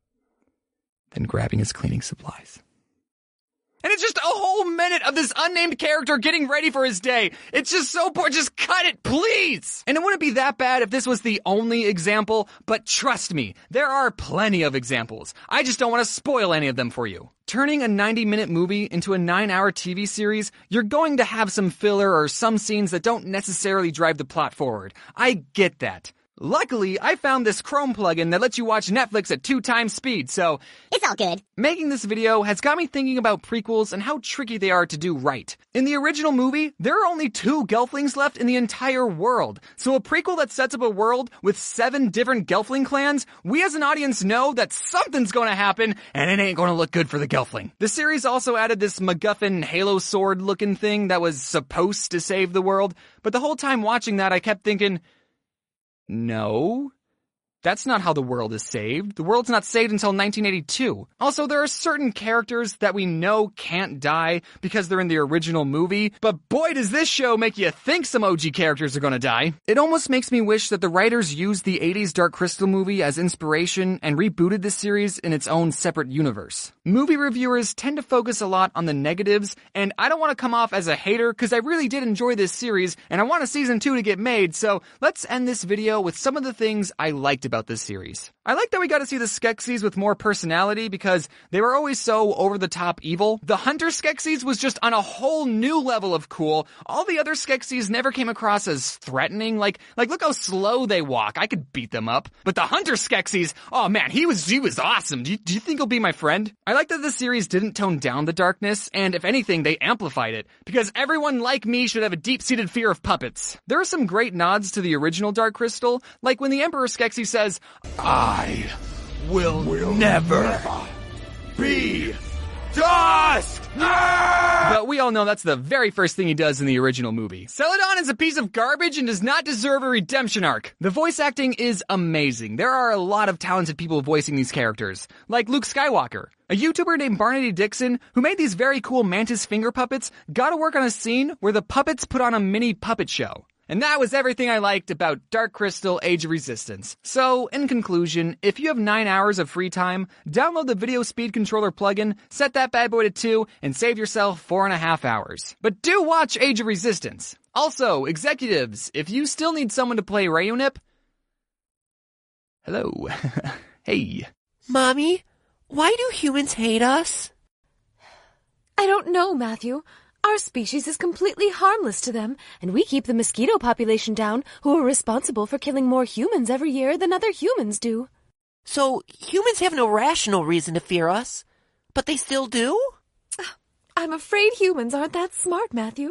then grabbing his cleaning supplies. And it's just a whole minute of this unnamed character getting ready for his day. It's just so poor. Just cut it, please. And it wouldn't be that bad if this was the only example, but trust me, there are plenty of examples. I just don't want to spoil any of them for you. Turning a 90-minute movie into a 9-hour TV series, you're going to have some filler or some scenes that don't necessarily drive the plot forward. I get that. Luckily, I found this Chrome plugin that lets you watch Netflix at 2 times speed, so it's all good. Making this video has got me thinking about prequels and how tricky they are to do right. In the original movie, there are only 2 Gelflings left in the entire world, so a prequel that sets up a world with 7 different Gelfling clans, we as an audience know that something's gonna happen, and it ain't gonna look good for the Gelfling. The series also added this MacGuffin Halo sword looking thing that was supposed to save the world, but the whole time watching that I kept thinking, no, that's not how the world is saved. The world's not saved until 1982. Also, there are certain characters that we know can't die because they're in the original movie, but boy does this show make you think some OG characters are gonna die. It almost makes me wish that the writers used the 80s Dark Crystal movie as inspiration and rebooted this series in its own separate universe. Movie reviewers tend to focus a lot on the negatives, and I don't want to come off as a hater because I really did enjoy this series and I want a season 2 to get made, so let's end this video with some of the things I liked about this series. I like that we got to see the Skeksis with more personality because they were always so over-the-top evil. The Hunter Skeksis was just on a whole new level of cool. All the other Skeksis never came across as threatening. Like look how slow they walk. I could beat them up. But the Hunter Skeksis, oh man, he was awesome. Do you think he'll be my friend? I like that the series didn't tone down the darkness, and if anything, they amplified it. Because everyone like me should have a deep-seated fear of puppets. There are some great nods to the original Dark Crystal, like when the Emperor Skeksis says, "I will never be dust!" But we all know that's the very first thing he does in the original movie. Celadon is a piece of garbage and does not deserve a redemption arc. The voice acting is amazing. There are a lot of talented people voicing these characters, like Luke Skywalker. A YouTuber named Barnaby Dixon, who made these very cool mantis finger puppets, got to work on a scene where the puppets put on a mini puppet show. And that was everything I liked about Dark Crystal Age of Resistance. So, in conclusion, if you have 9 hours of free time, download the Video Speed Controller plugin, set that bad boy to 2, and save yourself 4.5 hours. But do watch Age of Resistance. Also, executives, if you still need someone to play Rayunip, hello. Hey. Mommy, why do humans hate us? I don't know, Matthew. Our species is completely harmless to them, and we keep the mosquito population down, who are responsible for killing more humans every year than other humans do. So, humans have no rational reason to fear us, but they still do? I'm afraid humans aren't that smart, Matthew.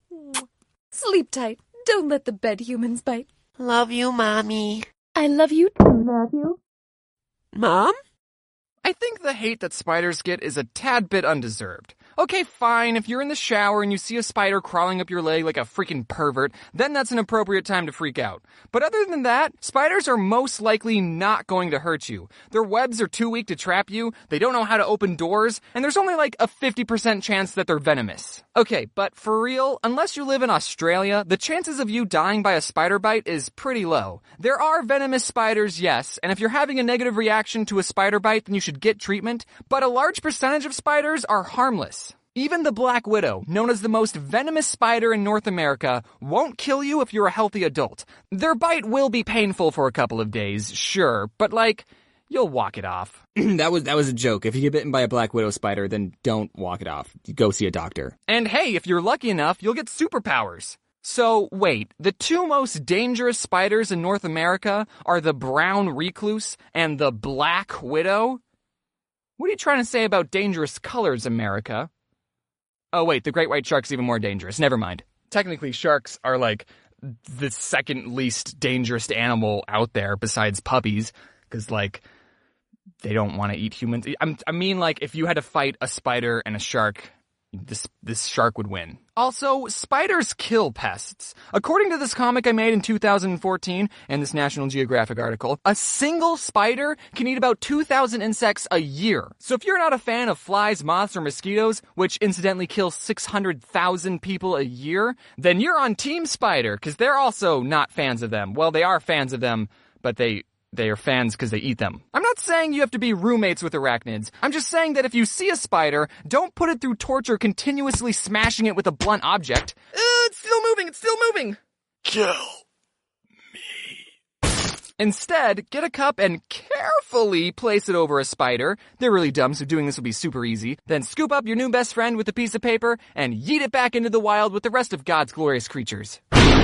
Sleep tight. Don't let the bed humans bite. Love you, Mommy. I love you too, Matthew. Mom? I think the hate that spiders get is a tad bit undeserved. Okay, fine, if you're in the shower and you see a spider crawling up your leg like a freaking pervert, then that's an appropriate time to freak out. But other than that, spiders are most likely not going to hurt you. Their webs are too weak to trap you, they don't know how to open doors, and there's only like a 50% chance that they're venomous. Okay, but for real, unless you live in Australia, the chances of you dying by a spider bite is pretty low. There are venomous spiders, yes, and if you're having a negative reaction to a spider bite, then you should get treatment, but a large percentage of spiders are harmless. Even the Black Widow, known as the most venomous spider in North America, won't kill you if you're a healthy adult. Their bite will be painful for a couple of days, sure, but you'll walk it off. That was a joke. If you get bitten by a Black Widow spider, then don't walk it off. Go see a doctor. And hey, if you're lucky enough, you'll get superpowers. So, wait, the two most dangerous spiders in North America are the brown recluse and the Black Widow? What are you trying to say about dangerous colors, America? Oh wait, the great white shark's even more dangerous. Never mind. Technically, sharks are the second least dangerous animal out there besides puppies, because they don't want to eat humans. I mean, if you had to fight a spider and a shark, this shark would win. Also, spiders kill pests. According to this comic I made in 2014 and this National Geographic article, a single spider can eat about 2,000 insects a year. So if you're not a fan of flies, moths, or mosquitoes, which incidentally kill 600,000 people a year, then you're on Team Spider, because they're also not fans of them. Well, they are fans of them, but they are fans because they eat them. I'm not saying you have to be roommates with arachnids. I'm just saying that if you see a spider, don't put it through torture continuously smashing it with a blunt object. It's still moving! Kill. Instead, get a cup and carefully place it over a spider. They're really dumb, so doing this will be super easy. Then scoop up your new best friend with a piece of paper and yeet it back into the wild with the rest of God's glorious creatures.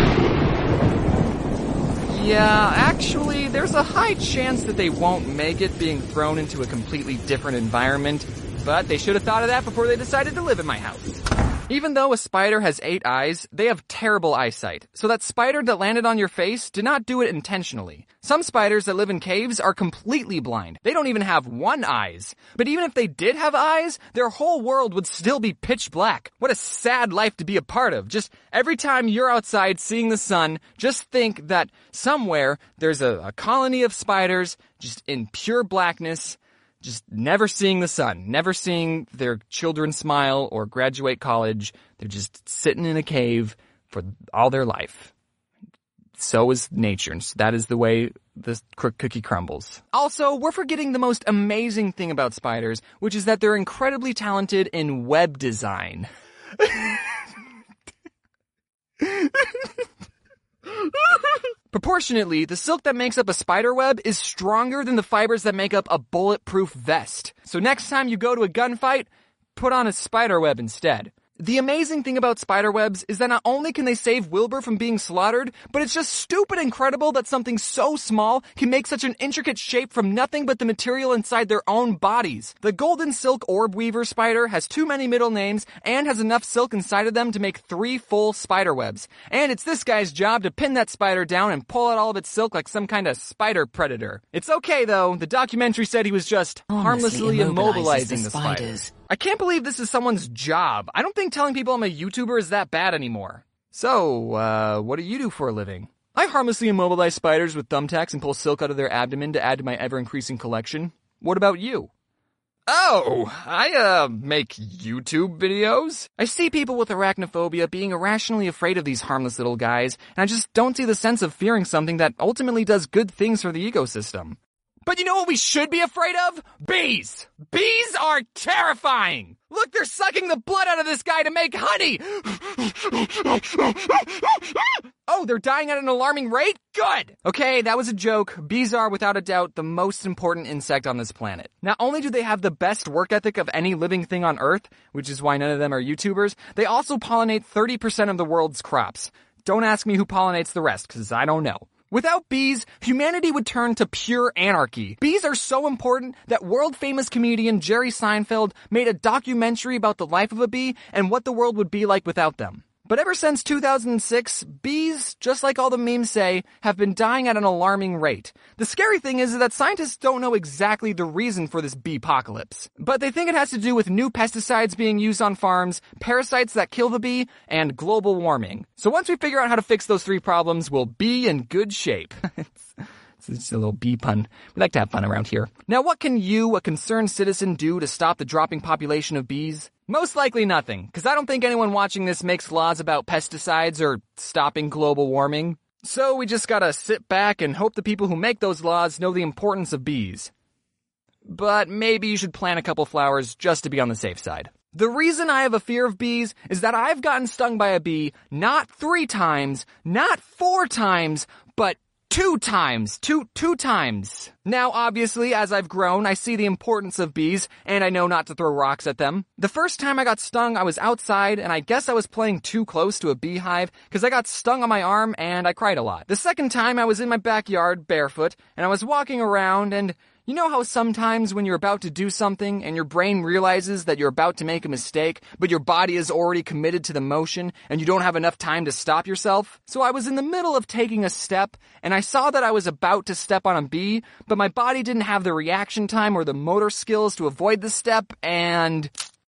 Yeah, actually, there's a high chance that they won't make it being thrown into a completely different environment, but they should have thought of that before they decided to live in my house. Even though a spider has 8 eyes, they have terrible eyesight, so that spider that landed on your face did not do it intentionally. Some spiders that live in caves are completely blind. They don't even have 1 eye. But even if they did have eyes, their whole world would still be pitch black. What a sad life to be a part of. Just every time you're outside seeing the sun, just think that somewhere there's a colony of spiders just in pure blackness, just never seeing the sun, never seeing their children smile or graduate college. They're just sitting in a cave for all their life. So is nature, and so that is the way the cookie crumbles. Also, we're forgetting the most amazing thing about spiders, which is that they're incredibly talented in web design. Proportionately, the silk that makes up a spider web is stronger than the fibers that make up a bulletproof vest. So next time you go to a gunfight, put on a spider web instead. The amazing thing about spider webs is that not only can they save Wilbur from being slaughtered, but it's just stupid incredible that something so small can make such an intricate shape from nothing but the material inside their own bodies. The golden silk orb weaver spider has too many middle names and has enough silk inside of them to make 3 full spider webs. And it's this guy's job to pin that spider down and pull out all of its silk like some kind of spider predator. It's okay though, the documentary said he was just harmlessly immobilizing the spiders. I can't believe this is someone's job. I don't think telling people I'm a YouTuber is that bad anymore. So, what do you do for a living? I harmlessly immobilize spiders with thumbtacks and pull silk out of their abdomen to add to my ever-increasing collection. What about you? Oh, I, make YouTube videos. I see people with arachnophobia being irrationally afraid of these harmless little guys, and I just don't see the sense of fearing something that ultimately does good things for the ecosystem. But you know what we should be afraid of? Bees! Bees are terrifying! Look, they're sucking the blood out of this guy to make honey! Oh, they're dying at an alarming rate? Good! Okay, that was a joke. Bees are, without a doubt, the most important insect on this planet. Not only do they have the best work ethic of any living thing on Earth, which is why none of them are YouTubers, they also pollinate 30% of the world's crops. Don't ask me who pollinates the rest, because I don't know. Without bees, humanity would turn to pure anarchy. Bees are so important that world-famous comedian Jerry Seinfeld made a documentary about the life of a bee and what the world would be like without them. But ever since 2006, bees, just like all the memes say, have been dying at an alarming rate. The scary thing is that scientists don't know exactly the reason for this bee-apocalypse. But they think it has to do with new pesticides being used on farms, parasites that kill the bee, and global warming. So once we figure out how to fix those 3 problems, we'll be in good shape. It's just a little bee pun. We like to have fun around here. Now, what can you, a concerned citizen, do to stop the dropping population of bees? Most likely nothing, because I don't think anyone watching this makes laws about pesticides or stopping global warming. So we just gotta sit back and hope the people who make those laws know the importance of bees. But maybe you should plant a couple flowers just to be on the safe side. The reason I have a fear of bees is that I've gotten stung by a bee not 3 times, not 4 times, but 2 times. Two times. Now, obviously, as I've grown, I see the importance of bees, and I know not to throw rocks at them. The first time I got stung, I was outside, and I guess I was playing too close to a beehive, because I got stung on my arm, and I cried a lot. The second time, I was in my backyard, barefoot, and I was walking around, and you know how sometimes when you're about to do something and your brain realizes that you're about to make a mistake, but your body is already committed to the motion and you don't have enough time to stop yourself? So I was in the middle of taking a step and I saw that I was about to step on a bee, but my body didn't have the reaction time or the motor skills to avoid the step, and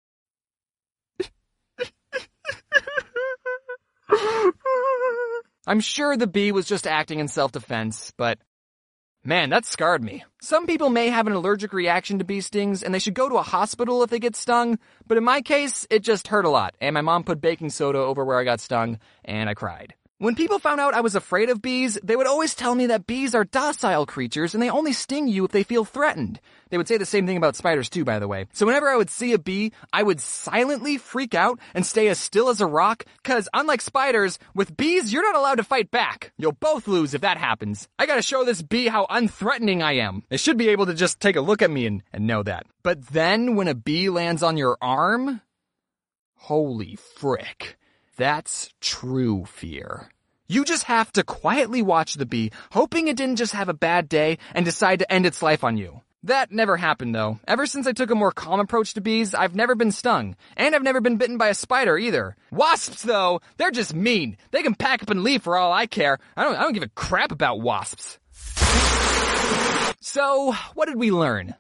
I'm sure the bee was just acting in self-defense, but man, that scarred me. Some people may have an allergic reaction to bee stings, and they should go to a hospital if they get stung, but in my case, it just hurt a lot, and my mom put baking soda over where I got stung, and I cried. When people found out I was afraid of bees, they would always tell me that bees are docile creatures and they only sting you if they feel threatened. They would say the same thing about spiders too, by the way. So whenever I would see a bee, I would silently freak out and stay as still as a rock, cause unlike spiders, with bees, you're not allowed to fight back. You'll both lose if that happens. I gotta show this bee how unthreatening I am. They should be able to just take a look at me and know that. But then when a bee lands on your arm, holy frick. That's true fear. You just have to quietly watch the bee, hoping it didn't just have a bad day and decide to end its life on you. That never happened though. Ever since I took a more calm approach to bees, I've never been stung. And I've never been bitten by a spider either. Wasps though, they're just mean. They can pack up and leave for all I care. I don't give a crap about wasps. So, what did we learn?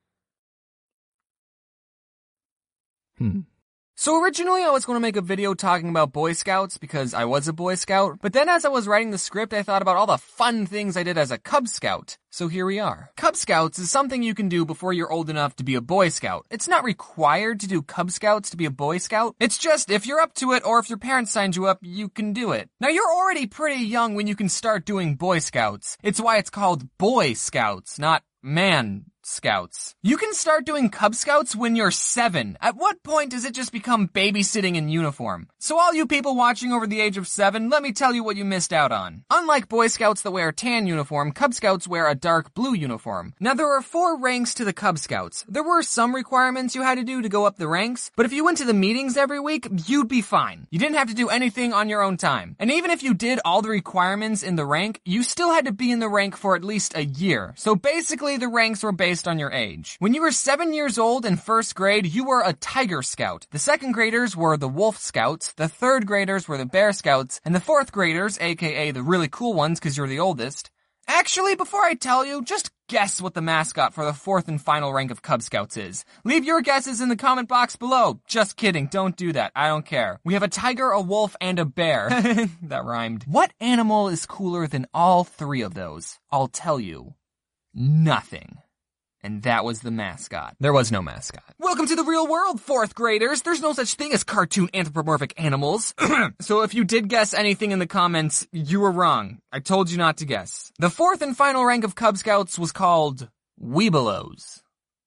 So originally I was going to make a video talking about Boy Scouts because I was a Boy Scout, but then as I was writing the script I thought about all the fun things I did as a Cub Scout. So here we are. Cub Scouts is something you can do before you're old enough to be a Boy Scout. It's not required to do Cub Scouts to be a Boy Scout. It's just if you're up to it or if your parents signed you up, you can do it. Now you're already pretty young when you can start doing Boy Scouts. It's why it's called Boy Scouts, not Man Scouts. You can start doing Cub Scouts when you're 7. At what point does it just become babysitting in uniform? So all you people watching over the age of 7, let me tell you what you missed out on. Unlike Boy Scouts that wear a tan uniform, Cub Scouts wear a dark blue uniform. Now there are 4 ranks to the Cub Scouts. There were some requirements you had to do to go up the ranks, but if you went to the meetings every week, you'd be fine. You didn't have to do anything on your own time. And even if you did all the requirements in the rank, you still had to be in the rank for at least a year. So basically the ranks were based on your age. When you were 7 years old in 1st grade, you were a Tiger Scout. The 2nd graders were the Wolf Scouts, the 3rd graders were the Bear Scouts, and the 4th graders, aka the really cool ones because you're the oldest. Actually, before I tell you, just guess what the mascot for the 4th and final rank of Cub Scouts is. Leave your guesses in the comment box below. Just kidding, don't do that, I don't care. We have a tiger, a wolf, and a bear. That rhymed. What animal is cooler than all 3 of those? I'll tell you. Nothing. And that was the mascot. There was no mascot. Welcome to the real world, 4th graders. There's no such thing as cartoon anthropomorphic animals. So if you did guess anything in the comments, you were wrong. I told you not to guess. The 4th and final rank of Cub Scouts was called Weebelows.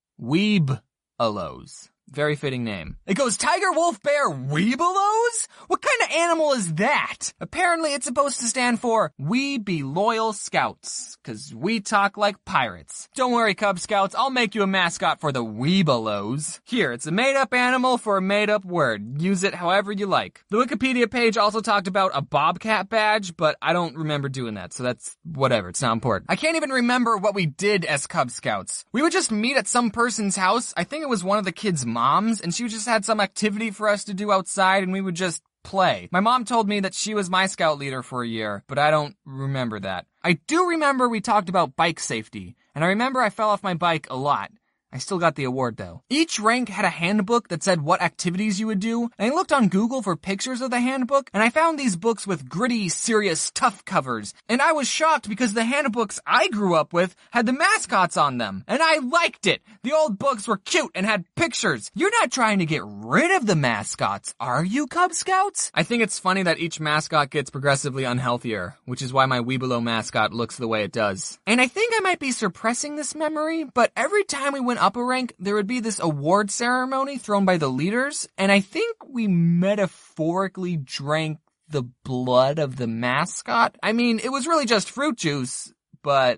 Weebelows. Very fitting name. It goes Tiger, Wolf, Bear, Weebelows? What kind of animal is that? Apparently it's supposed to stand for We Be Loyal Scouts, cause we talk like pirates. Don't worry, Cub Scouts, I'll make you a mascot for the Weebelows. Here, it's a made-up animal for a made-up word. Use it however you like. The Wikipedia page also talked about a bobcat badge, but I don't remember doing that, so that's whatever, it's not important. I can't even remember what we did as Cub Scouts. We would just meet at some person's house. I think it was one of the kids' moms, and she just had some activity for us to do outside, and we would just play. My mom told me that she was my scout leader for a year, but I don't remember that. I do remember we talked about bike safety, and I remember I fell off my bike a lot. I still got the award though. Each rank had a handbook that said what activities you would do, and I looked on Google for pictures of the handbook, and I found these books with gritty, serious, tough covers. And I was shocked because the handbooks I grew up with had the mascots on them, and I liked it. The old books were cute and had pictures. You're not trying to get rid of the mascots, are you, Cub Scouts? I think it's funny that each mascot gets progressively unhealthier, which is why my Weebelow mascot looks the way it does. And I think I might be suppressing this memory, but every time we went up a rank, there would be this award ceremony thrown by the leaders, and I think we metaphorically drank the blood of the mascot. I mean, it was really just fruit juice, but...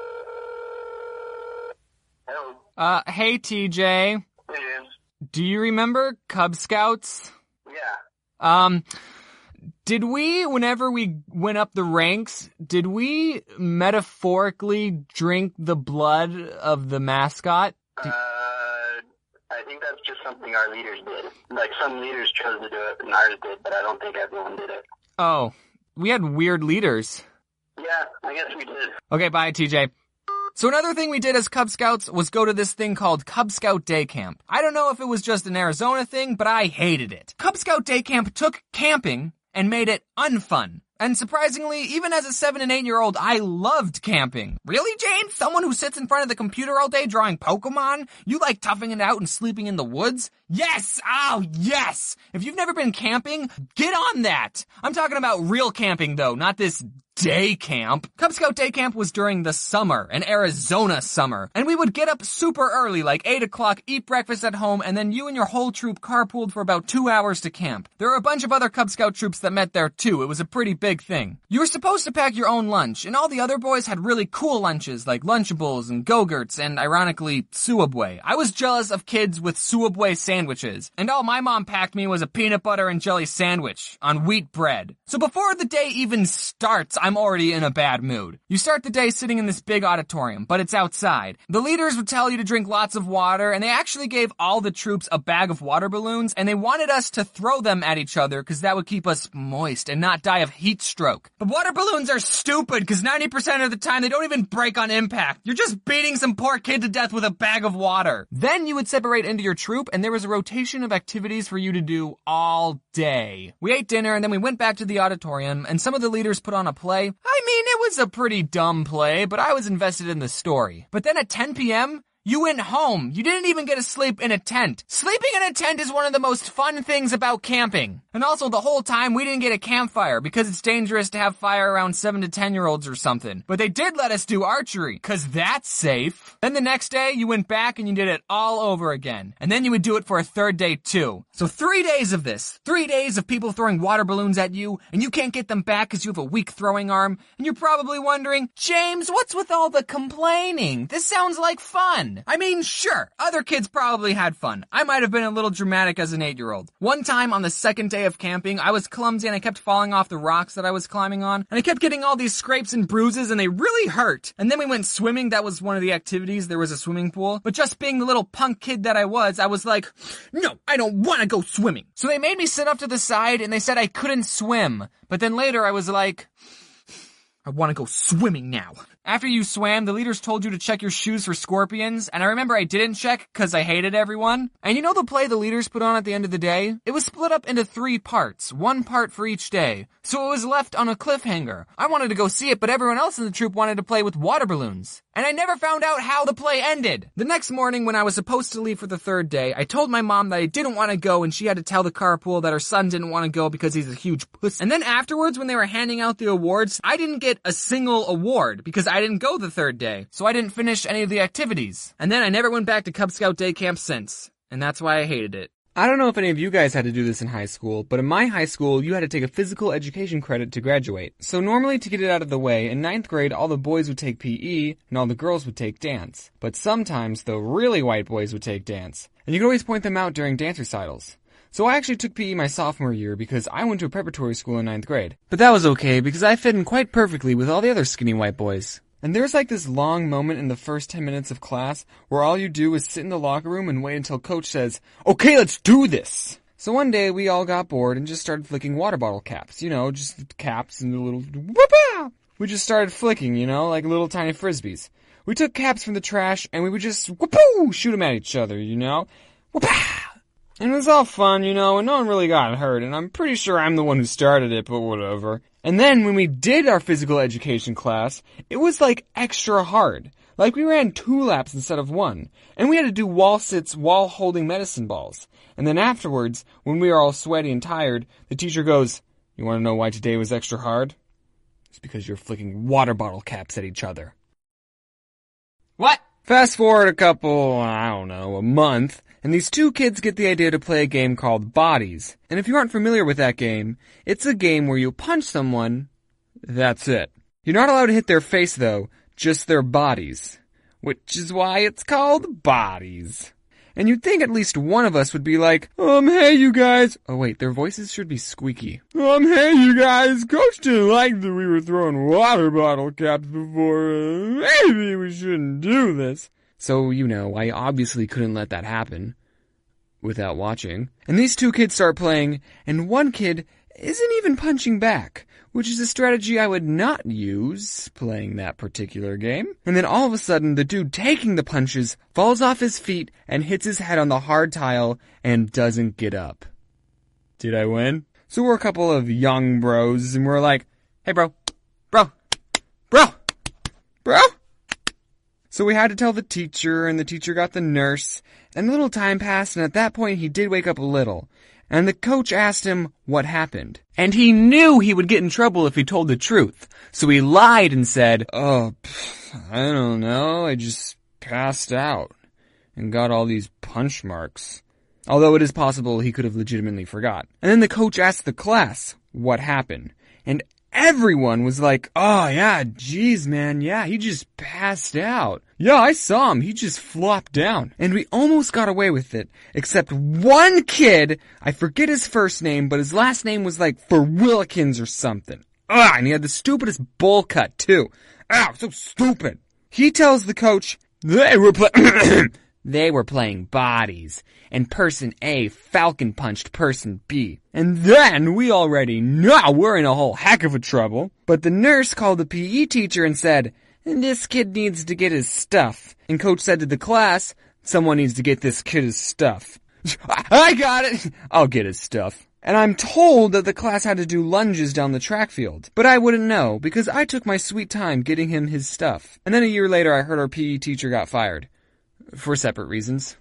Hello. Hey TJ. Hey, James. Do you remember Cub Scouts? Yeah. Did we, whenever we went up the ranks, did we metaphorically drink the blood of the mascot? I think that's just something our leaders did. Like, some leaders chose to do it, and ours did, but I don't think everyone did it. Oh, we had weird leaders. Yeah, I guess we did. Okay, bye, TJ. So another thing we did as Cub Scouts was go to this thing called Cub Scout Day Camp. I don't know if it was just an Arizona thing, but I hated it. Cub Scout Day Camp took camping and made it unfun. And surprisingly, even as a 7 and 8-year-old, I loved camping. Really, James? Someone who sits in front of the computer all day drawing Pokemon? You like toughing it out and sleeping in the woods? Yes! Oh, yes! If you've never been camping, get on that! I'm talking about real camping, though, not this day camp. Cub Scout Day Camp was during the summer, an Arizona summer, and we would get up super early, like 8 o'clock, eat breakfast at home, and then you and your whole troop carpooled for about 2 hours to camp. There were a bunch of other Cub Scout troops that met there too. It was a pretty big thing. You were supposed to pack your own lunch, and all the other boys had really cool lunches like Lunchables and Go-Gurts and, ironically, Suabway. I was jealous of kids with Suabway sandwiches, and all my mom packed me was a peanut butter and jelly sandwich on wheat bread. So before the day even starts, I'm already in a bad mood. You start the day sitting in this big auditorium, but it's outside. The leaders would tell you to drink lots of water, and they actually gave all the troops a bag of water balloons, and they wanted us to throw them at each other because that would keep us moist and not die of heat stroke. But water balloons are stupid because 90% of the time they don't even break on impact. You're just beating some poor kid to death with a bag of water. Then you would separate into your troop, and there was a rotation of activities for you to do all day. We ate dinner, and then we went back to the auditorium, and some of the leaders put on a play. I mean, it was a pretty dumb play, but I was invested in the story. But then at 10 p.m., You went home. You didn't even get to sleep in a tent. Sleeping in a tent is one of the most fun things about camping. And also, the whole time, we didn't get a campfire because it's dangerous to have fire around 7 to 10-year-olds or something. But they did let us do archery, because that's safe. Then the next day, you went back and you did it all over again. And then you would do it for a third day, too. So 3 days of this. 3 days of people throwing water balloons at you, and you can't get them back because you have a weak throwing arm. And you're probably wondering, James, what's with all the complaining? This sounds like fun. I mean, sure, other kids probably had fun. I might have been a little dramatic as an 8-year-old. One time on the second day of camping, I was clumsy and I kept falling off the rocks that I was climbing on, and I kept getting all these scrapes and bruises, and they really hurt. And then we went swimming. That was one of the activities. There was a swimming pool. But just being the little punk kid that I was like, no, I don't want to go swimming. So they made me sit off to the side, and they said I couldn't swim. But then later I was like, I want to go swimming now. After you swam, the leaders told you to check your shoes for scorpions, and I remember I didn't check because I hated everyone. And you know the play the leaders put on at the end of the day? It was split up into 3 parts, 1 part for each day. So it was left on a cliffhanger. I wanted to go see it, but everyone else in the troop wanted to play with water balloons. And I never found out how the play ended. The next morning, when I was supposed to leave for the 3rd day, I told my mom that I didn't want to go, and she had to tell the carpool that her son didn't want to go because he's a huge puss. And then afterwards, when they were handing out the awards, I didn't get a single award because I didn't go the 3rd day. So I didn't finish any of the activities. And then I never went back to Cub Scout day camp since. And that's why I hated it. I don't know if any of you guys had to do this in high school, but in my high school, you had to take a physical education credit to graduate. So normally, to get it out of the way, in 9th grade, all the boys would take PE, and all the girls would take dance. But sometimes, the really white boys would take dance. And you could always point them out during dance recitals. So I actually took PE my sophomore year because I went to a preparatory school in 9th grade. But that was okay because I fit in quite perfectly with all the other skinny white boys. And there's like this long moment in the first 10 minutes of class where all you do is sit in the locker room and wait until coach says, okay, let's do this. So one day we all got bored and just started flicking water bottle caps. You know, just caps and the little whoop-ah! We just started flicking, you know, like little tiny frisbees. We took caps from the trash and we would just whoop-oo, shoot them at each other, you know. Whoop-ah! And it was all fun, you know, and no one really got hurt. And I'm pretty sure I'm the one who started it, but whatever. And then when we did our physical education class, it was like extra hard. Like we ran 2 laps instead of 1. And we had to do wall sits while holding medicine balls. And then afterwards, when we were all sweaty and tired, the teacher goes, you want to know why today was extra hard? It's because you're flicking water bottle caps at each other. What? Fast forward a month, and these 2 kids get the idea to play a game called Bodies. And if you aren't familiar with that game, it's a game where you punch someone, that's it. You're not allowed to hit their face though, just their bodies. Which is why it's called Bodies. And you'd think at least one of us would be like, hey you guys. Oh wait, their voices should be squeaky. Hey you guys, Coach didn't like that we were throwing water bottle caps before. Maybe we shouldn't do this. So, you know, I obviously couldn't let that happen without watching. And these 2 kids start playing, and one kid isn't even punching back, which is a strategy I would not use playing that particular game. And then all of a sudden, the dude taking the punches falls off his feet and hits his head on the hard tile and doesn't get up. Did I win? So we're a couple of young bros, and we're like, hey bro. So we had to tell the teacher, and the teacher got the nurse, and a little time passed, and at that point he did wake up a little. And the coach asked him what happened. And he knew he would get in trouble if he told the truth. So he lied and said, I don't know, I just passed out and got all these punch marks. Although it is possible he could have legitimately forgot. And then the coach asked the class what happened. And everyone was like, oh yeah, geez man, yeah, he just passed out. Yeah, I saw him, he just flopped down. And we almost got away with it, except one kid, I forget his first name, but his last name was like Willikins or something. And he had the stupidest bowl cut too. So stupid. He tells the coach, they were playing Bodies, and person A falcon punched person B. And then we already know we're in a whole heck of a trouble. But the nurse called the PE teacher and said, this kid needs to get his stuff. And coach said to the class, someone needs to get this kid his stuff. I got it. I'll get his stuff. And I'm told that the class had to do lunges down the track field. But I wouldn't know, because I took my sweet time getting him his stuff. And then a year later I heard our PE teacher got fired. for separate reasons.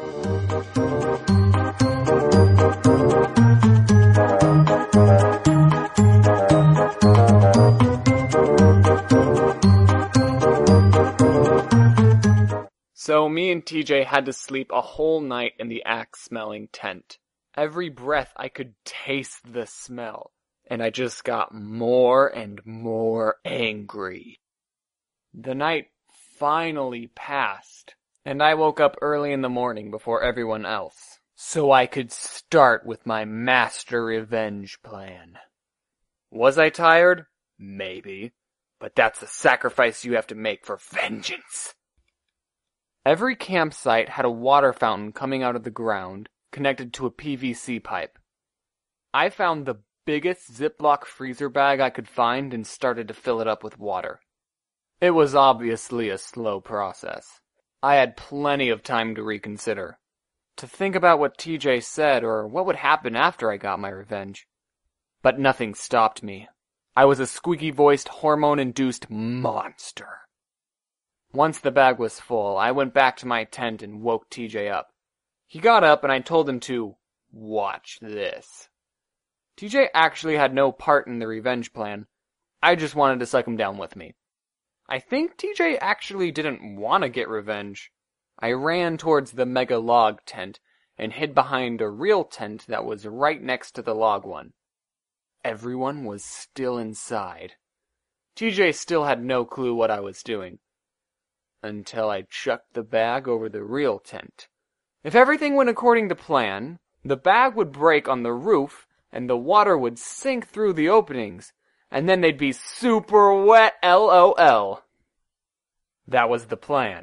So me and TJ had to sleep a whole night in the axe-smelling tent. Every breath I could taste the smell, and I just got more and more angry. The night finally passed, and I woke up early in the morning before everyone else, so I could start with my master revenge plan. Was I tired? Maybe, but that's the sacrifice you have to make for vengeance. Every campsite had a water fountain coming out of the ground, connected to a PVC pipe. I found the biggest Ziploc freezer bag I could find and started to fill it up with water. It was obviously a slow process. I had plenty of time to reconsider, to think about what TJ said or what would happen after I got my revenge. But nothing stopped me. I was a squeaky-voiced, hormone-induced monster. Once the bag was full, I went back to my tent and woke TJ up. He got up and I told him to watch this. TJ actually had no part in the revenge plan. I just wanted to suck him down with me. I think TJ actually didn't want to get revenge. I ran towards the mega log tent and hid behind a real tent that was right next to the log one. Everyone was still inside. TJ still had no clue what I was doing. Until I chucked the bag over the real tent. If everything went according to plan, the bag would break on the roof and the water would sink through the openings, and then they'd be super wet, LOL. That was the plan.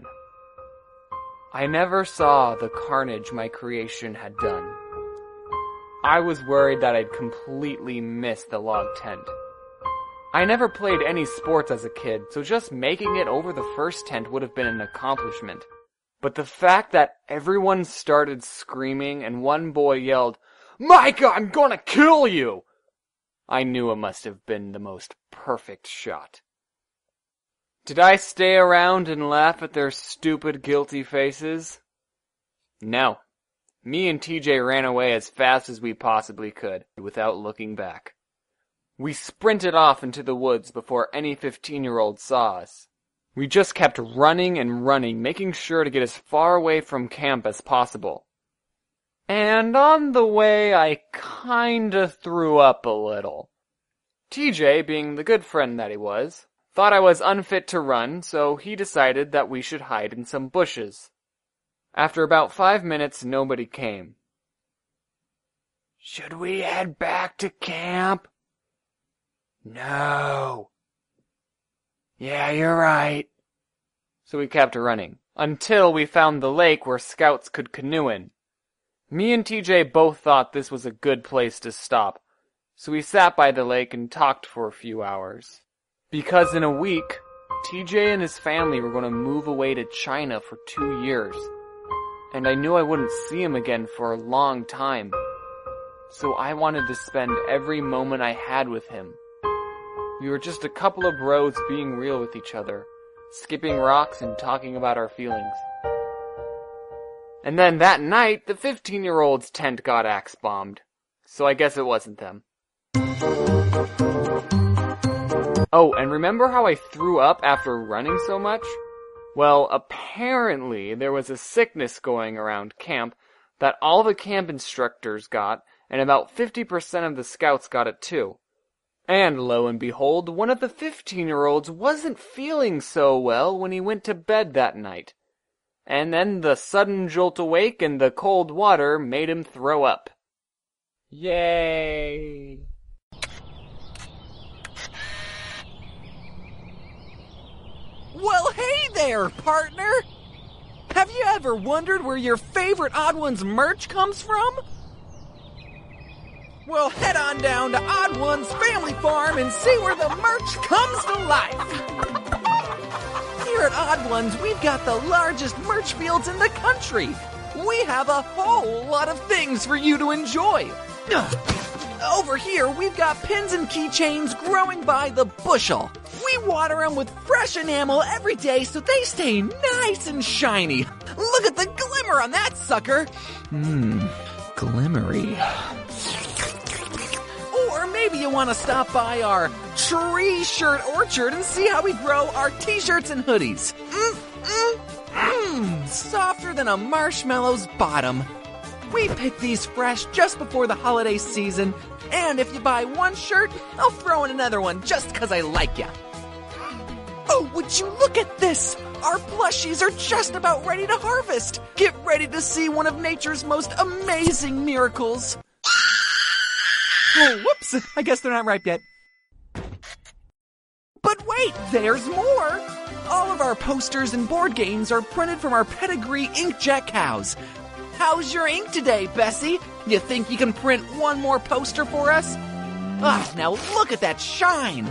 I never saw the carnage my creation had done. I was worried that I'd completely missed the log tent. I never played any sports as a kid, so just making it over the first tent would have been an accomplishment. But the fact that everyone started screaming and one boy yelled, "Micah, I'm gonna kill you!" I knew it must have been the most perfect shot. Did I stay around and laugh at their stupid, guilty faces? No. Me and TJ ran away as fast as we possibly could, without looking back. We sprinted off into the woods before any 15-year-old saw us. We just kept running and running, making sure to get as far away from camp as possible. And on the way, I kinda threw up a little. TJ, being the good friend that he was, thought I was unfit to run, so he decided that we should hide in some bushes. After about 5 minutes, nobody came. "Should we head back to camp?" "No." "Yeah, you're right." So we kept running, until we found the lake where scouts could canoe in. Me and TJ both thought this was a good place to stop, so we sat by the lake and talked for a few hours. Because in a week, TJ and his family were going to move away to China for 2 years, and I knew I wouldn't see him again for a long time, so I wanted to spend every moment I had with him. We were just a couple of bros being real with each other, skipping rocks and talking about our feelings. And then that night, the 15-year-old's tent got axe-bombed, so I guess it wasn't them. Oh, and remember how I threw up after running so much? Well, apparently there was a sickness going around camp that all the camp instructors got, and about 50% of the scouts got it too. And lo and behold, one of the 15-year-olds wasn't feeling so well when he went to bed that night. And then the sudden jolt awake and the cold water made him throw up. Yay! Well, hey there, partner! Have you ever wondered where your favorite Odd Ones merch comes from? Well, head on down to Odd Ones Family Farm and see where the merch comes to life! Here at Odd Ones, we've got the largest merch fields in the country. We have a whole lot of things for you to enjoy. Over here, we've got pins and keychains growing by the bushel. We water them with fresh enamel every day so they stay nice and shiny. Look at the glimmer on that sucker! Glimmery. Or maybe you want to stop by our tree shirt orchard and see how we grow our t-shirts and hoodies. Softer than a marshmallow's bottom. We pick these fresh just before the holiday season, and if you buy one shirt, I'll throw in another one just 'cause I like ya. Oh, would you look at this? Our plushies are just about ready to harvest. Get ready to see one of nature's most amazing miracles. Oh, whoops, I guess they're not ripe yet. But wait, there's more! All of our posters and board games are printed from our pedigree inkjet cows. How's your ink today, Bessie? You think you can print one more poster for us? Now look at that shine!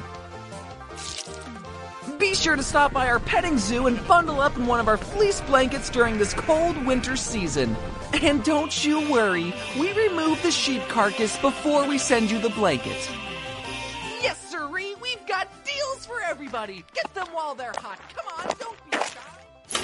Be sure to stop by our petting zoo and bundle up in one of our fleece blankets during this cold winter season. And don't you worry, we remove the sheep carcass before we send you the blanket. Yes, sirree, we've got deals for everybody. Get them while they're hot. Come on, don't be shy.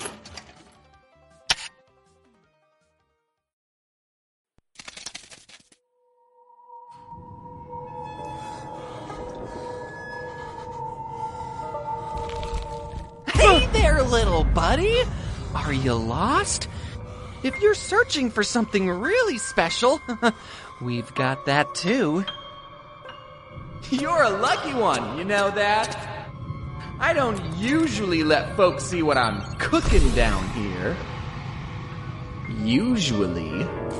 Hey there, little buddy. Are you lost? If you're searching for something really special, we've got that too. You're a lucky one, you know that? I don't usually let folks see what I'm cooking down here. Usually.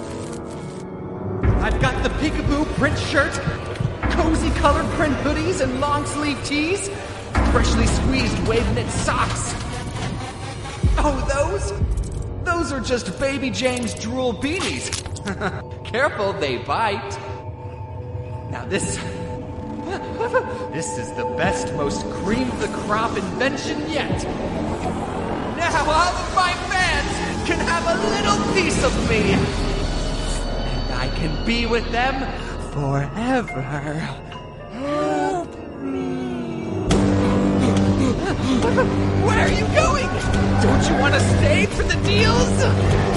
I've got the peekaboo print shirt, cozy colored print hoodies and long sleeve tees, freshly squeezed wave knit socks. Oh, those are just Baby Jane's drool beanies. Careful, they bite. Now this is the best, most cream of the crop invention yet. Now all of my fans can have a little piece of me. And I can be with them forever. Help me. Where are you going? Don't you want to stay for the deals?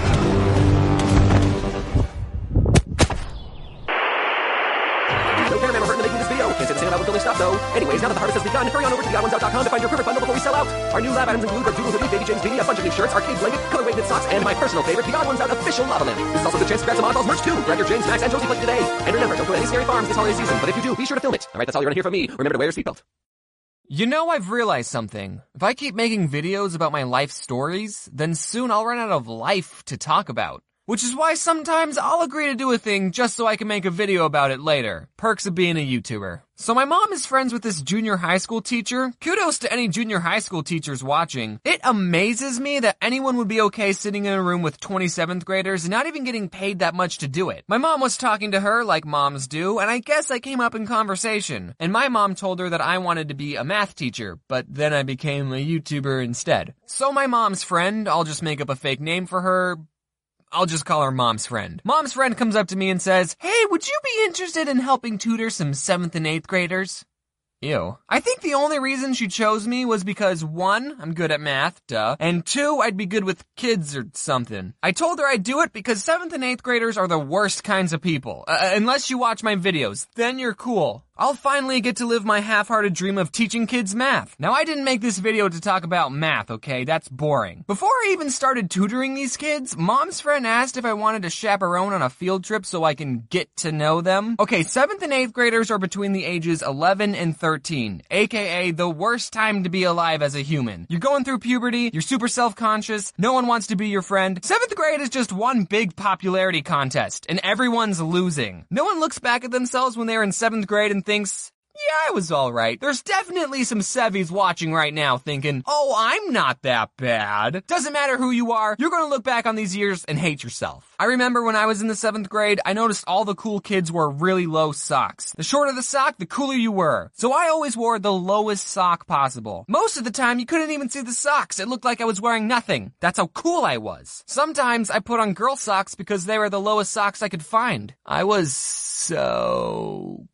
Can't say the same about Willy Stop, though. Anyways, now that the harvest has begun, hurry on over to theoddones.com to find your perfect bundle before we sell out. Our new lab items include our Doodle Hoodie, Baby Jane's Beanie, a bunch of new shirts, arcade blanket, color weighted socks, and my personal favorite, the Odd Ones Out official lava lamp. This is also a good chance to grab some Oddballs merch, too. Grab your James, Max, and Josie Click today. And remember, don't go to any scary farms this holiday season, but if you do, be sure to film it. Alright, that's all you're gonna hear from me. Remember to wear your seatbelt. You know, I've realized something. If I keep making videos about my life stories, then soon I'll run out of life to talk about. Which is why sometimes I'll agree to do a thing just so I can make a video about it later. Perks of being a YouTuber. So my mom is friends with this junior high school teacher. Kudos to any junior high school teachers watching. It amazes me that anyone would be okay sitting in a room with 27th graders and not even getting paid that much to do it. My mom was talking to her like moms do, and I guess I came up in conversation. And my mom told her that I wanted to be a math teacher, but then I became a YouTuber instead. So my mom's friend, I'll just make up a fake name for her, I'll just call her Mom's Friend. Mom's Friend comes up to me and says, "Hey, would you be interested in helping tutor some 7th and 8th graders?" Ew. I think the only reason she chose me was because 1, I'm good at math, duh, and 2, I'd be good with kids or something. I told her I'd do it because 7th and 8th graders are the worst kinds of people. Unless you watch my videos, then you're cool. I'll finally get to live my half-hearted dream of teaching kids math. Now, I didn't make this video to talk about math, okay? That's boring. Before I even started tutoring these kids, Mom's Friend asked if I wanted to chaperone on a field trip so I can get to know them. Okay, 7th and 8th graders are between the ages 11 and 13, aka the worst time to be alive as a human. You're going through puberty, you're super self-conscious, no one wants to be your friend. 7th grade is just one big popularity contest, and everyone's losing. No one looks back at themselves when they're in 7th grade and thinks, yeah, I was alright. There's definitely some Sevies watching right now thinking, oh, I'm not that bad. Doesn't matter who you are, you're gonna look back on these years and hate yourself. I remember when I was in the 7th grade, I noticed all the cool kids wore really low socks. The shorter the sock, the cooler you were. So I always wore the lowest sock possible. Most of the time, you couldn't even see the socks. It looked like I was wearing nothing. That's how cool I was. Sometimes I put on girl socks because they were the lowest socks I could find. I was so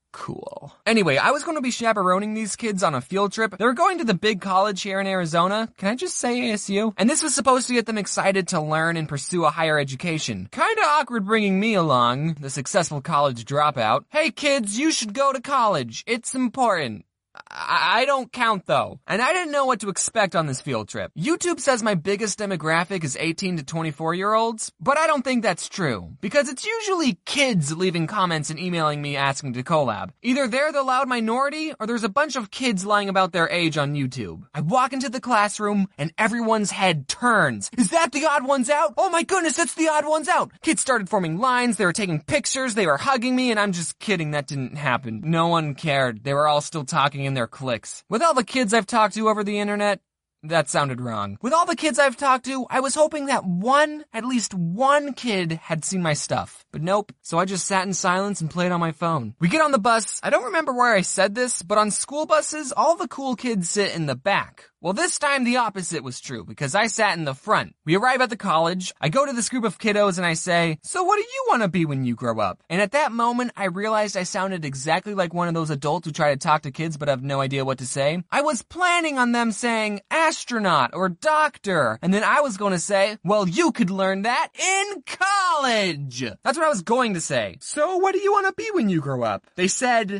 Cool. Anyway, I was going to be chaperoning these kids on a field trip. They were going to the big college here in Arizona. Can I just say ASU? And this was supposed to get them excited to learn and pursue a higher education. Kinda awkward bringing me along, the successful college dropout. Hey kids, you should go to college. It's important. I don't count though. And I didn't know what to expect on this field trip. YouTube says my biggest demographic is 18 to 24-year-olds, but I don't think that's true. Because it's usually kids leaving comments and emailing me asking to collab. Either they're the loud minority, or there's a bunch of kids lying about their age on YouTube. I walk into the classroom, and everyone's head turns. Is that the Odd Ones Out? Oh my goodness, it's the Odd Ones Out! Kids started forming lines, they were taking pictures, they were hugging me, and I'm just kidding, that didn't happen. No one cared. They were all still talking in their cliques. With all the kids I've talked to over the internet, that sounded wrong. With all the kids I've talked to, I was hoping that at least one kid had seen my stuff. But nope. So I just sat in silence and played on my phone. We get on the bus. I don't remember where I said this, but on school buses, all the cool kids sit in the back. Well, this time the opposite was true, because I sat in the front. We arrive at the college. I go to this group of kiddos and I say, so what do you want to be when you grow up? And at that moment, I realized I sounded exactly like one of those adults who try to talk to kids but have no idea what to say. I was planning on them saying astronaut or doctor. And then I was going to say, well, you could learn that in college. That's what I was going to say. So what do you want to be when you grow up? They said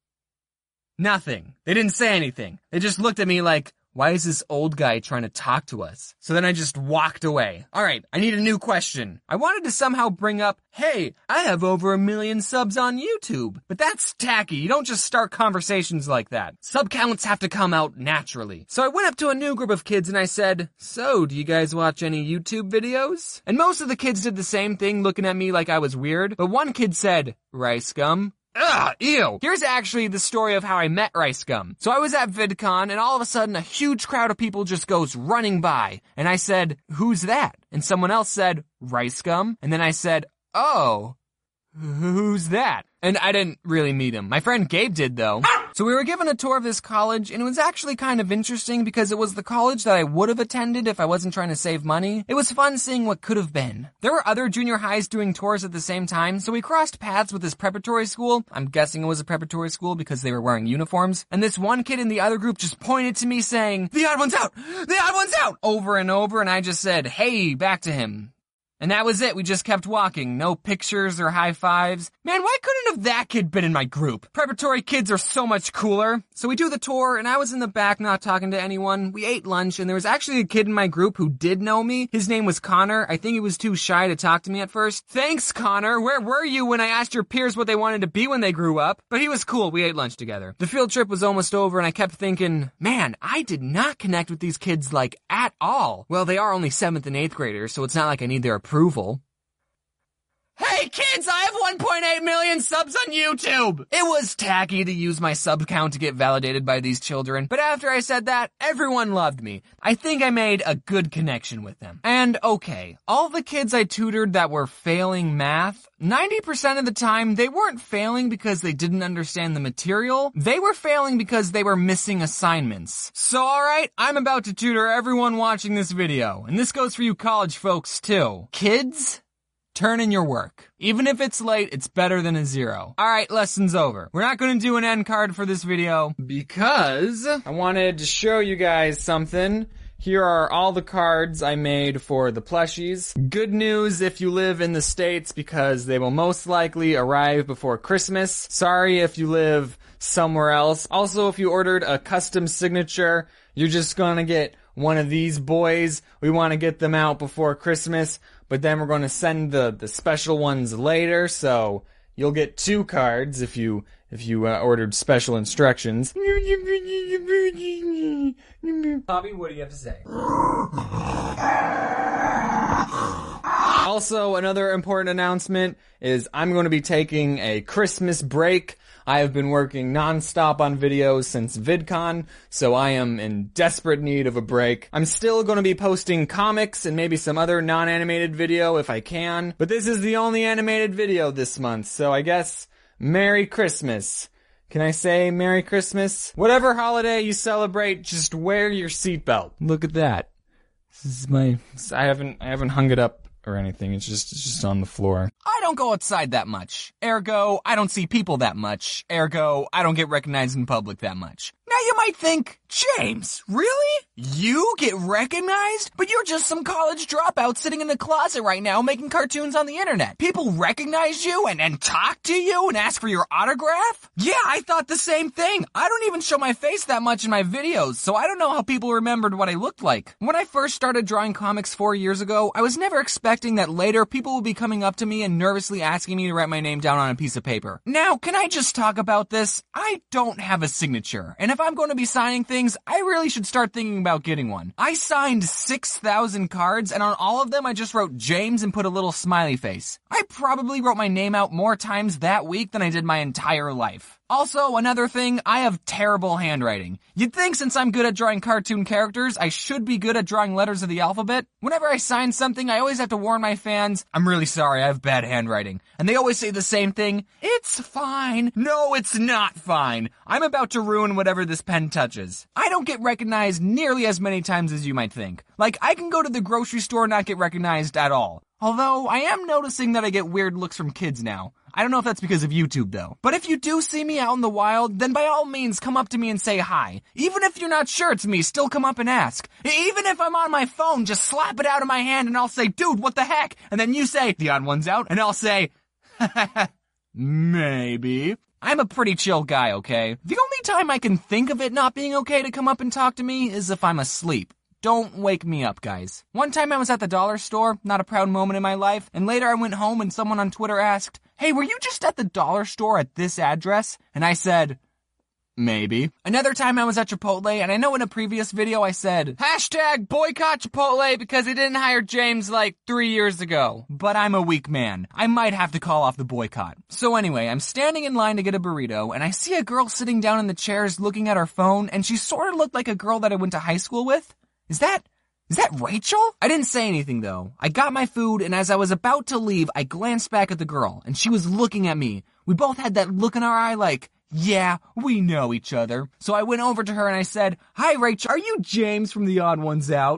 nothing. They didn't say anything. They just looked at me like, why is this old guy trying to talk to us? So then I just walked away. Alright, I need a new question. I wanted to somehow bring up, hey, I have over 1 million subs on YouTube. But that's tacky. You don't just start conversations like that. Sub counts have to come out naturally. So I went up to a new group of kids and I said, so, do you guys watch any YouTube videos? And most of the kids did the same thing, looking at me like I was weird. But one kid said, Rice Gum. Ugh, ew. Here's actually the story of how I met Rice Gum. So I was at VidCon and all of a sudden a huge crowd of people just goes running by. And I said, who's that? And someone else said, Rice Gum. And then I said, oh, who's that? And I didn't really meet him. My friend Gabe did though. So we were given a tour of this college and it was actually kind of interesting because it was the college that I would have attended if I wasn't trying to save money. It was fun seeing what could have been. There were other junior highs doing tours at the same time, so we crossed paths with this preparatory school. I'm guessing it was a preparatory school because they were wearing uniforms. And this one kid in the other group just pointed to me saying, the Odd One's out! The Odd One's out! Over and over, and I just said, hey, back to him. And that was it. We just kept walking. No pictures or high fives. Man, why couldn't have that kid been in my group? Preparatory kids are so much cooler. So we do the tour, and I was in the back not talking to anyone. We ate lunch, and there was actually a kid in my group who did know me. His name was Connor. I think he was too shy to talk to me at first. Thanks, Connor. Where were you when I asked your peers what they wanted to be when they grew up? But he was cool. We ate lunch together. The field trip was almost over, and I kept thinking, man, I did not connect with these kids, like, at all. Well, they are only 7th and 8th graders, so it's not like I need their approval. Hey kids, I have 1.8 million subs on YouTube! It was tacky to use my sub count to get validated by these children, but after I said that, everyone loved me. I think I made a good connection with them. And okay, all the kids I tutored that were failing math, 90% of the time, they weren't failing because they didn't understand the material. They were failing because they were missing assignments. So alright, I'm about to tutor everyone watching this video, and this goes for you college folks too. Kids, turn in your work. Even if it's late, it's better than a 0. Alright, lesson's over. We're not gonna do an end card for this video because I wanted to show you guys something. Here are all the cards I made for the plushies. Good news if you live in the States because they will most likely arrive before Christmas. Sorry if you live somewhere else. Also, if you ordered a custom signature, you're just gonna get one of these boys. We want to get them out before Christmas, but then we're going to send the special ones later, so you'll get 2 cards if you ordered special instructions. Bobby, what do you have to say? Also, another important announcement is I'm going to be taking a Christmas break. I have been working non-stop on videos since VidCon, so I am in desperate need of a break. I'm still going to be posting comics and maybe some other non-animated video if I can, but this is the only animated video this month, so I guess Merry Christmas. Can I say Merry Christmas? Whatever holiday you celebrate, just wear your seatbelt. Look at that. This is I haven't hung it up or anything. It's just on the floor. I don't go outside that much. Ergo, I don't see people that much. Ergo, I don't get recognized in public that much. Now you might think, James, really? You get recognized? But you're just some college dropout sitting in the closet right now making cartoons on the internet. People recognize you and talk to you and ask for your autograph? Yeah, I thought the same thing. I don't even show my face that much in my videos, so I don't know how people remembered what I looked like. When I first started drawing comics 4 years ago, I was never expecting that later people would be coming up to me and nervously asking me to write my name down on a piece of paper. Now, can I just talk about this? I don't have a signature, and if I'm going to be signing things, I really should start thinking about getting one. I signed 6,000 cards, and on all of them I just wrote James and put a little smiley face. I probably wrote my name out more times that week than I did my entire life. Also, another thing, I have terrible handwriting. You'd think since I'm good at drawing cartoon characters, I should be good at drawing letters of the alphabet. Whenever I sign something, I always have to warn my fans, I'm really sorry, I have bad handwriting. And they always say the same thing, it's fine. No, it's not fine. I'm about to ruin whatever this pen touches. I don't get recognized nearly as many times as you might think. Like, I can go to the grocery store and not get recognized at all. Although, I am noticing that I get weird looks from kids now. I don't know if that's because of YouTube though. But if you do see me out in the wild, then by all means come up to me and say hi. Even if you're not sure it's me, still come up and ask. Even if I'm on my phone, just slap it out of my hand and I'll say, dude, what the heck? And then you say, the odd one's out, and I'll say, maybe. I'm a pretty chill guy, okay? The only time I can think of it not being okay to come up and talk to me is if I'm asleep. Don't wake me up, guys. One time I was at the dollar store, not a proud moment in my life, and later I went home and someone on Twitter asked, hey, were you just at the dollar store at this address? And I said, maybe. Another time I was at Chipotle, and I know in a previous video I said, hashtag boycott Chipotle because they didn't hire James like 3 years ago. But I'm a weak man. I might have to call off the boycott. So anyway, I'm standing in line to get a burrito, and I see a girl sitting down in the chairs looking at her phone, and she sort of looked like a girl that I went to high school with. Is that Rachel? I didn't say anything though. I got my food, and as I was about to leave, I glanced back at the girl, and she was looking at me. We both had that look in our eye like, yeah, we know each other. So I went over to her and I said, hi Rachel, are you James from The Odd Ones Out?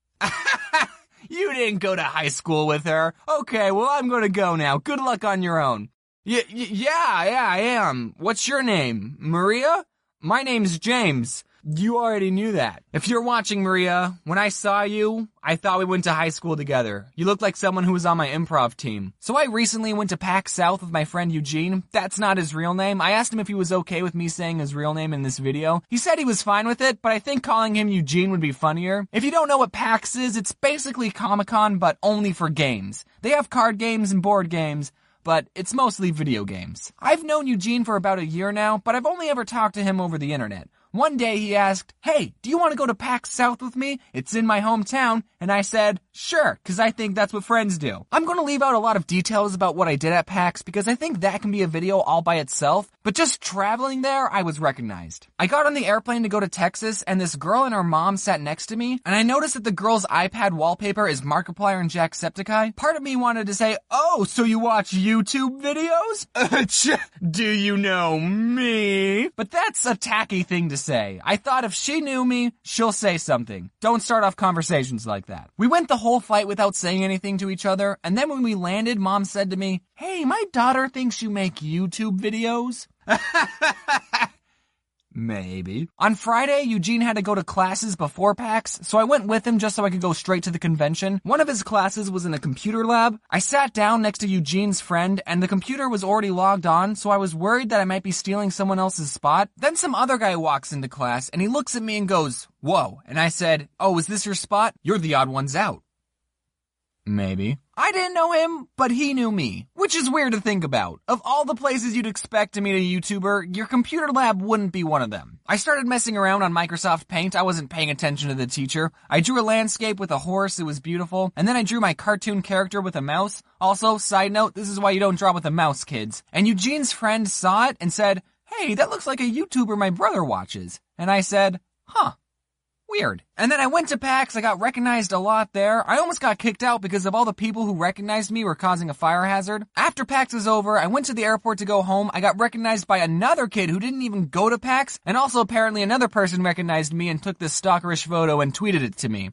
You didn't go to high school with her. Okay, well I'm gonna go now. Good luck on your own. Yeah, I am. What's your name? Maria? My name's James. You already knew that. If you're watching, Maria, when I saw you, I thought we went to high school together. You looked like someone who was on my improv team. So I recently went to PAX South with my friend Eugene. That's not his real name. I asked him if he was okay with me saying his real name in this video. He said he was fine with it, but I think calling him Eugene would be funnier. If you don't know what PAX is, it's basically Comic-Con, but only for games. They have card games and board games, but it's mostly video games. I've known Eugene for about a year now, but I've only ever talked to him over the internet. One day he asked, hey, do you want to go to PAX South with me? It's in my hometown. And I said, sure, because I think that's what friends do. I'm going to leave out a lot of details about what I did at PAX because I think that can be a video all by itself. But just traveling there, I was recognized. I got on the airplane to go to Texas, and this girl and her mom sat next to me, and I noticed that the girl's iPad wallpaper is Markiplier and Jacksepticeye. Part of me wanted to say, oh, so you watch YouTube videos? Do you know me? But that's a tacky thing to say. I thought if she knew me, she'll say something. Don't start off conversations like that. We went the whole flight without saying anything to each other, and then when we landed, Mom said to me, hey, my daughter thinks you make YouTube videos. Maybe. On Friday, Eugene had to go to classes before PAX, so I went with him just so I could go straight to the convention. One of his classes was in a computer lab. I sat down next to Eugene's friend, and the computer was already logged on, so I was worried that I might be stealing someone else's spot. Then some other guy walks into class, and he looks at me and goes, whoa. And I said, oh, is this your spot? You're the odd ones out. Maybe. I didn't know him, but he knew me, which is weird to think about. Of all the places you'd expect to meet a YouTuber, your computer lab wouldn't be one of them. I started messing around on Microsoft Paint. I wasn't paying attention to the teacher. I drew a landscape with a horse. It was beautiful. And then I drew my cartoon character with a mouse. Also, side note, this is why you don't draw with a mouse, kids. And Eugene's friend saw it and said, hey, that looks like a YouTuber my brother watches. And I said, huh. Weird. And then I went to PAX, I got recognized a lot there. I almost got kicked out because of all the people who recognized me were causing a fire hazard. After PAX was over, I went to the airport to go home. I got recognized by another kid who didn't even go to PAX, and also apparently another person recognized me and took this stalkerish photo and tweeted it to me.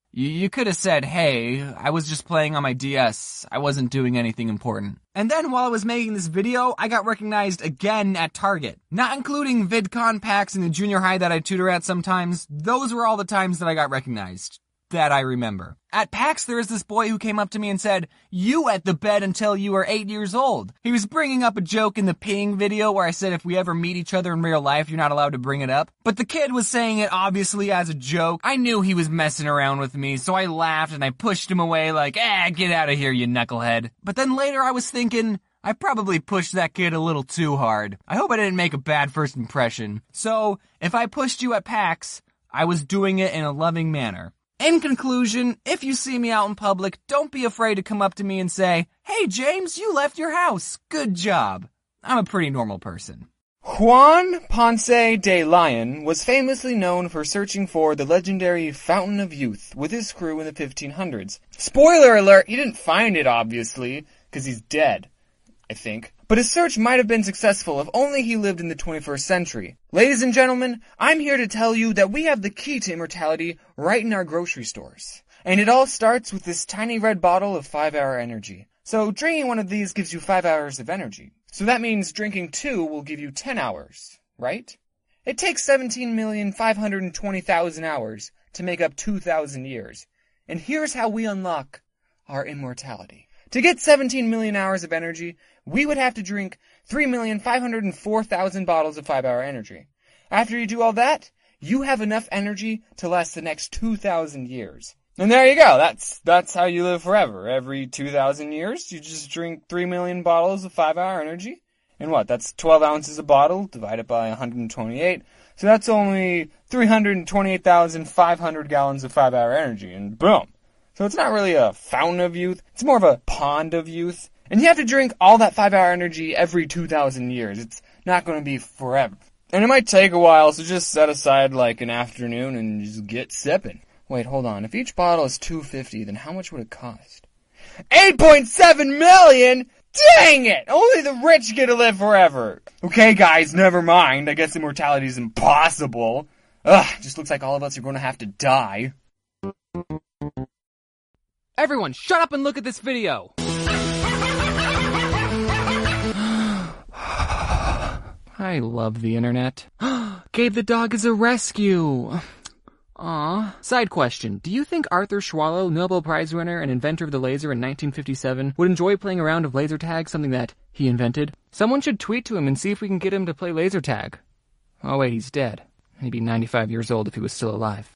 You could have said, hey, I was just playing on my DS. I wasn't doing anything important. And then while I was making this video, I got recognized again at Target. Not including VidCon packs in the junior high that I tutor at sometimes. Those were all the times that I got recognized. That I remember. At PAX, there was this boy who came up to me and said, "You wet the bed until you were 8 years old." He was bringing up a joke in the peeing video where I said if we ever meet each other in real life, you're not allowed to bring it up. But the kid was saying it obviously as a joke. I knew he was messing around with me, so I laughed and I pushed him away like, get out of here, you knucklehead. But then later I was thinking, I probably pushed that kid a little too hard. I hope I didn't make a bad first impression. So, if I pushed you at PAX, I was doing it in a loving manner. In conclusion, if you see me out in public, don't be afraid to come up to me and say, "Hey James, you left your house. Good job." I'm a pretty normal person. Juan Ponce de Leon was famously known for searching for the legendary Fountain of Youth with his crew in the 1500s. Spoiler alert, he didn't find it, obviously, because he's dead, I think. But his search might have been successful if only he lived in the 21st century. Ladies and gentlemen, I'm here to tell you that we have the key to immortality right in our grocery stores. And it all starts with this tiny red bottle of 5-hour energy. So drinking one of these gives you 5 hours of energy. So that means drinking 2 will give you 10 hours, right? It takes 17,520,000 hours to make up 2,000 years. And here's how we unlock our immortality. To get 17 million hours of energy, we would have to drink 3,504,000 bottles of 5-hour energy. After you do all that, you have enough energy to last the next 2,000 years. And there you go. That's how you live forever. Every 2,000 years, you just drink 3 million bottles of 5-hour energy. And what? That's 12 ounces a bottle divided by 128. So that's only 328,500 gallons of 5-hour energy. And boom. So it's not really a fountain of youth. It's more of a pond of youth. And you have to drink all that 5-hour energy every 2,000 years. It's not going to be forever. And it might take a while, so just set aside like an afternoon and just get sipping. Wait, hold on. If each bottle is $2.50, then how much would it cost? 8.7 million? Dang it! Only the rich get to live forever. Okay, guys, never mind. I guess immortality is impossible. Just looks like all of us are going to have to die. Everyone, shut up and look at this video! I love the internet. Gabe the dog is a rescue! Aw. Side question. Do you think Arthur Schwallow, Nobel Prize winner and inventor of the laser in 1957, would enjoy playing a round of laser tag, something that he invented? Someone should tweet to him and see if we can get him to play laser tag. Oh wait, he's dead. He'd be 95 years old if he was still alive.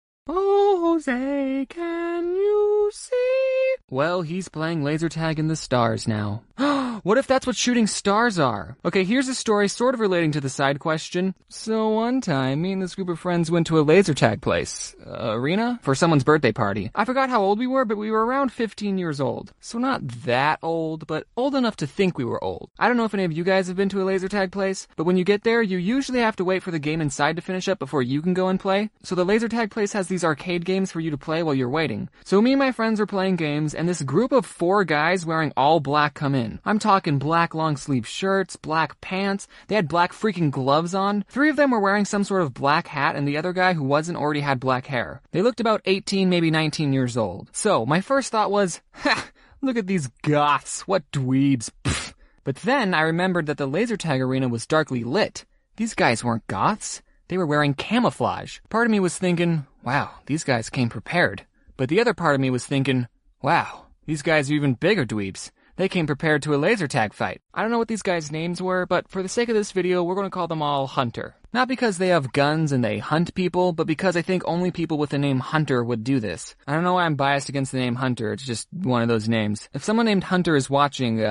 Oh, Jose, can you see? Well, he's playing laser tag in the stars now. What if that's what shooting stars are? Okay, here's a story sort of relating to the side question. So one time, me and this group of friends went to a laser tag place, arena, for someone's birthday party. I forgot how old we were, but we were around 15 years old. So not that old, but old enough to think we were old. I don't know if any of you guys have been to a laser tag place, but when you get there, you usually have to wait for the game inside to finish up before you can go and play. So the laser tag place has these arcade games for you to play while you're waiting. So me and my friends were playing games, and this group of 4 guys wearing all black come in. I'm talking black long sleeve shirts, black pants, they had black freaking gloves on. 3 of them were wearing some sort of black hat, and the other guy who wasn't already had black hair. They looked about 18, maybe 19 years old. So, my first thought was, look at these goths, what dweebs, pfft. But then I remembered that the laser tag arena was darkly lit. These guys weren't goths, they were wearing camouflage. Part of me was thinking, wow, these guys came prepared. But the other part of me was thinking, wow, these guys are even bigger dweebs. They came prepared to a laser tag fight. I don't know what these guys' names were, but for the sake of this video, we're going to call them all Hunter. Not because they have guns and they hunt people, but because I think only people with the name Hunter would do this. I don't know why I'm biased against the name Hunter, it's just one of those names. If someone named Hunter is watching,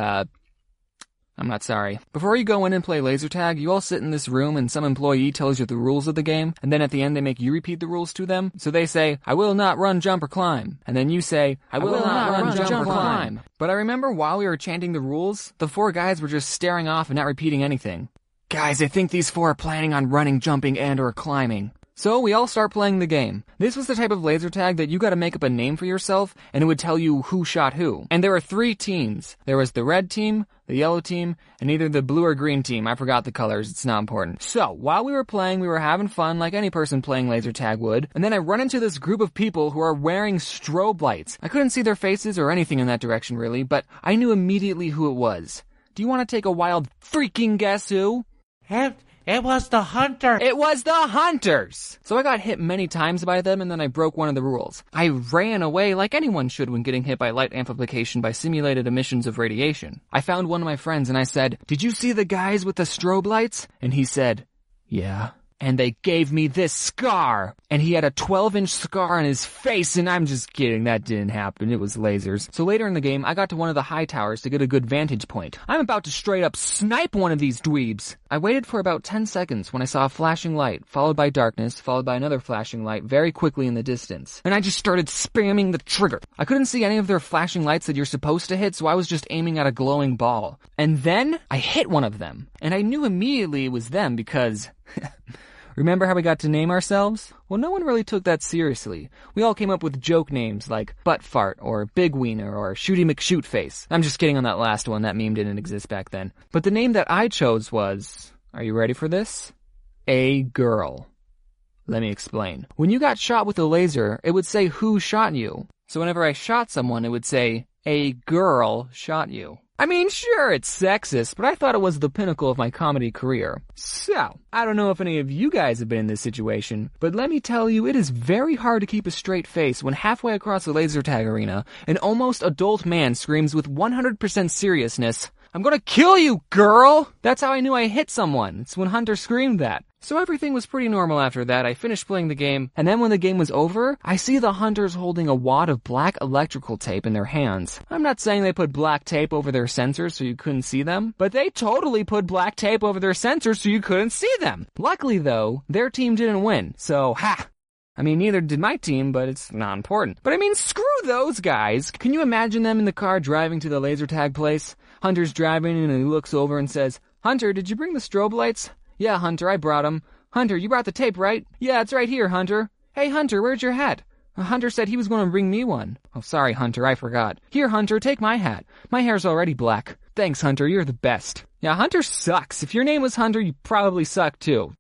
I'm not sorry. Before you go in and play laser tag, you all sit in this room and some employee tells you the rules of the game, and then at the end they make you repeat the rules to them. So they say, I will not run, jump, or climb. And then you say, I will not run, jump, or climb. But I remember while we were chanting the rules, the 4 guys were just staring off and not repeating anything. Guys, I think these 4 are planning on running, jumping, and or climbing. So we all start playing the game. This was the type of laser tag that you gotta make up a name for yourself, and it would tell you who shot who. And there were 3 teams. There was the red team, the yellow team, and either the blue or green team. I forgot the colors, it's not important. So, while we were playing, we were having fun like any person playing laser tag would, and then I run into this group of people who are wearing strobe lights. I couldn't see their faces or anything in that direction really, but I knew immediately who it was. Do you want to take a wild freaking guess who? It was the hunter. It was the hunters! So I got hit many times by them, and then I broke one of the rules. I ran away like anyone should when getting hit by light amplification by simulated emissions of radiation. I found one of my friends and I said, "Did you see the guys with the strobe lights?" And he said, "Yeah." And they gave me this scar. And he had a 12-inch scar on his face, and I'm just kidding, that didn't happen, it was lasers. So later in the game, I got to one of the high towers to get a good vantage point. I'm about to straight up snipe one of these dweebs. I waited for about 10 seconds when I saw a flashing light, followed by darkness, followed by another flashing light very quickly in the distance. And I just started spamming the trigger. I couldn't see any of their flashing lights that you're supposed to hit, so I was just aiming at a glowing ball. And then, I hit one of them. And I knew immediately it was them because... Remember how we got to name ourselves? Well, no one really took that seriously. We all came up with joke names like Butt Fart or Big Wiener or Shooty McShootface. I'm just kidding on that last one, that meme didn't exist back then. But the name that I chose was, are you ready for this? A girl. Let me explain. When you got shot with a laser, it would say who shot you. So whenever I shot someone, it would say, a girl shot you. I mean, sure, it's sexist, but I thought it was the pinnacle of my comedy career. So, I don't know if any of you guys have been in this situation, but let me tell you, it is very hard to keep a straight face when halfway across a laser tag arena, an almost adult man screams with 100% seriousness, "I'm gonna kill you, girl!" That's how I knew I hit someone. It's when Hunter screamed that. So everything was pretty normal after that. I finished playing the game, and then when the game was over, I see the hunters holding a wad of black electrical tape in their hands. I'm not saying they put black tape over their sensors so you couldn't see them, but they totally put black tape over their sensors so you couldn't see them. Luckily though, their team didn't win, so ha! I mean, neither did my team, but it's not important. But I mean, screw those guys. Can you imagine them in the car driving to the laser tag place? Hunter's driving and he looks over and says, "Hunter, did you bring the strobe lights?" "Yeah, Hunter, I brought them." "Hunter, you brought the tape, right?" "Yeah, it's right here, Hunter." "Hey, Hunter, where's your hat?" "Hunter said he was going to bring me one." "Oh, sorry, Hunter, I forgot." "Here, Hunter, take my hat. My hair's already black." "Thanks, Hunter, you're the best." Yeah, Hunter sucks. If your name was Hunter, you probably suck too.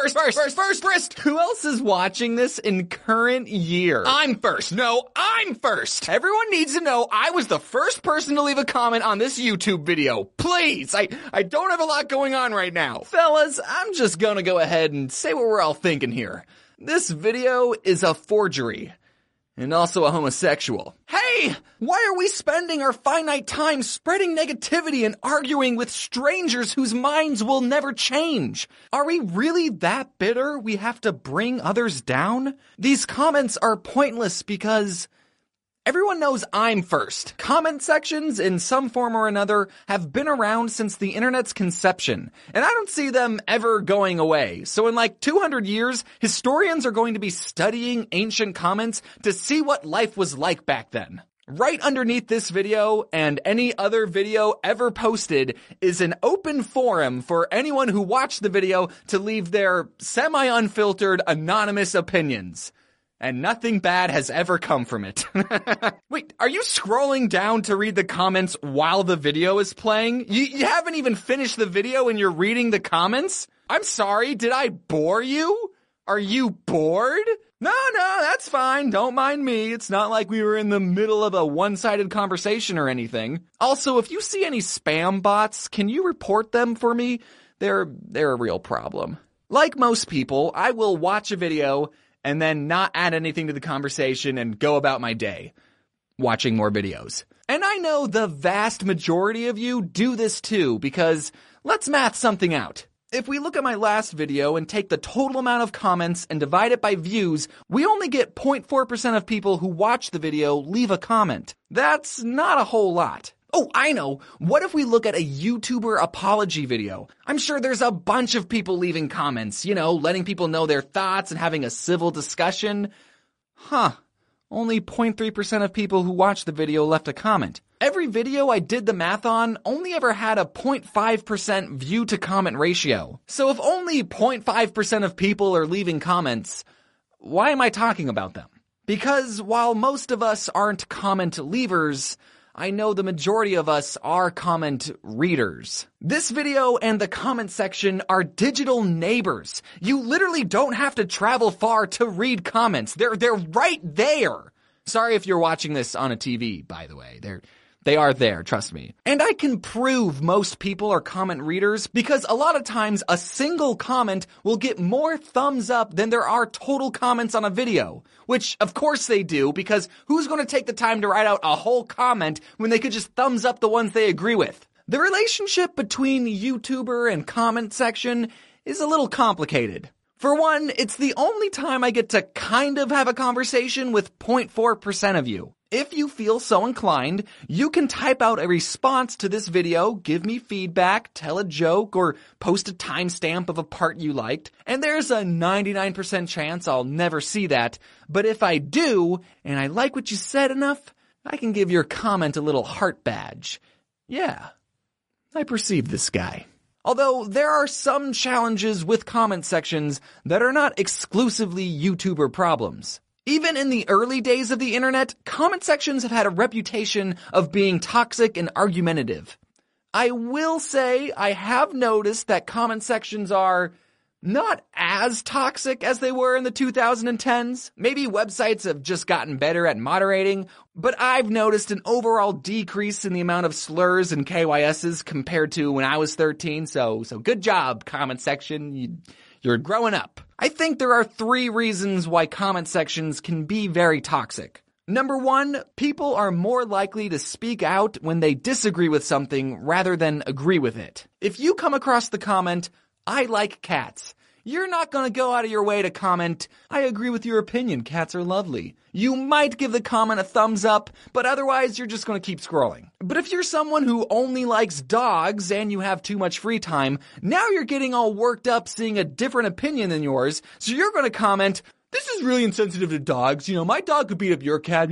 First! Who else is watching this in current year? I'm first. No, I'm first. Everyone needs to know I was the first person to leave a comment on this YouTube video. Please, I don't have a lot going on right now. Fellas, I'm just gonna go ahead and say what we're all thinking here. This video is a forgery. And also a homosexual. Hey! Why are we spending our finite time spreading negativity and arguing with strangers whose minds will never change? Are we really that bitter we have to bring others down? These comments are pointless because everyone knows I'm first. Comment sections in some form or another have been around since the internet's conception, and I don't see them ever going away. So in like 200 years, historians are going to be studying ancient comments to see what life was like back then. Right underneath this video and any other video ever posted is an open forum for anyone who watched the video to leave their semi-unfiltered anonymous opinions. And nothing bad has ever come from it. Wait, are you scrolling down to read the comments while the video is playing? You haven't even finished the video and you're reading the comments? I'm sorry, did I bore you? Are you bored? No, that's fine. Don't mind me. It's not like we were in the middle of a one-sided conversation or anything. Also, if you see any spam bots, can you report them for me? They're a real problem. Like most people, I will watch a video and then not add anything to the conversation and go about my day, watching more videos. And I know the vast majority of you do this too, because let's math something out. If we look at my last video and take the total amount of comments and divide it by views, we only get 0.4% of people who watch the video leave a comment. That's not a whole lot. Oh, I know. What if we look at a YouTuber apology video? I'm sure there's a bunch of people leaving comments, letting people know their thoughts and having a civil discussion. Only 0.3% of people who watched the video left a comment. Every video I did the math on only ever had a 0.5% view to comment ratio. So if only 0.5% of people are leaving comments, Why am I talking about them? Because while most of us aren't comment leavers, I know the majority of us are comment readers. This video and the comment section are digital neighbors. You literally don't have to travel far to read comments. They're right there. Sorry if you're watching this on a TV, by the way. They are there, trust me. And I can prove most people are comment readers because a lot of times a single comment will get more thumbs up than there are total comments on a video. Which, of course they do, because who's going to take the time to write out a whole comment when they could just thumbs up the ones they agree with? The relationship between YouTuber and comment section is a little complicated. For one, it's the only time I get to kind of have a conversation with 0.4% of you. If you feel so inclined, you can type out a response to this video, give me feedback, tell a joke, or post a timestamp of a part you liked, and there's a 99% chance I'll never see that. But if I do, and I like what you said enough, I can give your comment a little heart badge. Yeah, I perceive this guy. Although there are some challenges with comment sections that are not exclusively YouTuber problems. Even in the early days of the internet, comment sections have had a reputation of being toxic and argumentative. I will say I have noticed that comment sections are not as toxic as they were in the 2010s. Maybe websites have just gotten better at moderating, but I've noticed an overall decrease in the amount of slurs and KYSs compared to when I was 13, so good job, comment section. You're growing up. I think there are 3 reasons why comment sections can be very toxic. Number 1, people are more likely to speak out when they disagree with something rather than agree with it. If you come across the comment, "I like cats," you're not going to go out of your way to comment, "I agree with your opinion, cats are lovely." You might give the comment a thumbs up, but otherwise you're just going to keep scrolling. But if you're someone who only likes dogs and you have too much free time, now you're getting all worked up seeing a different opinion than yours, so you're going to comment, "This is really insensitive to dogs. My dog could beat up your cat."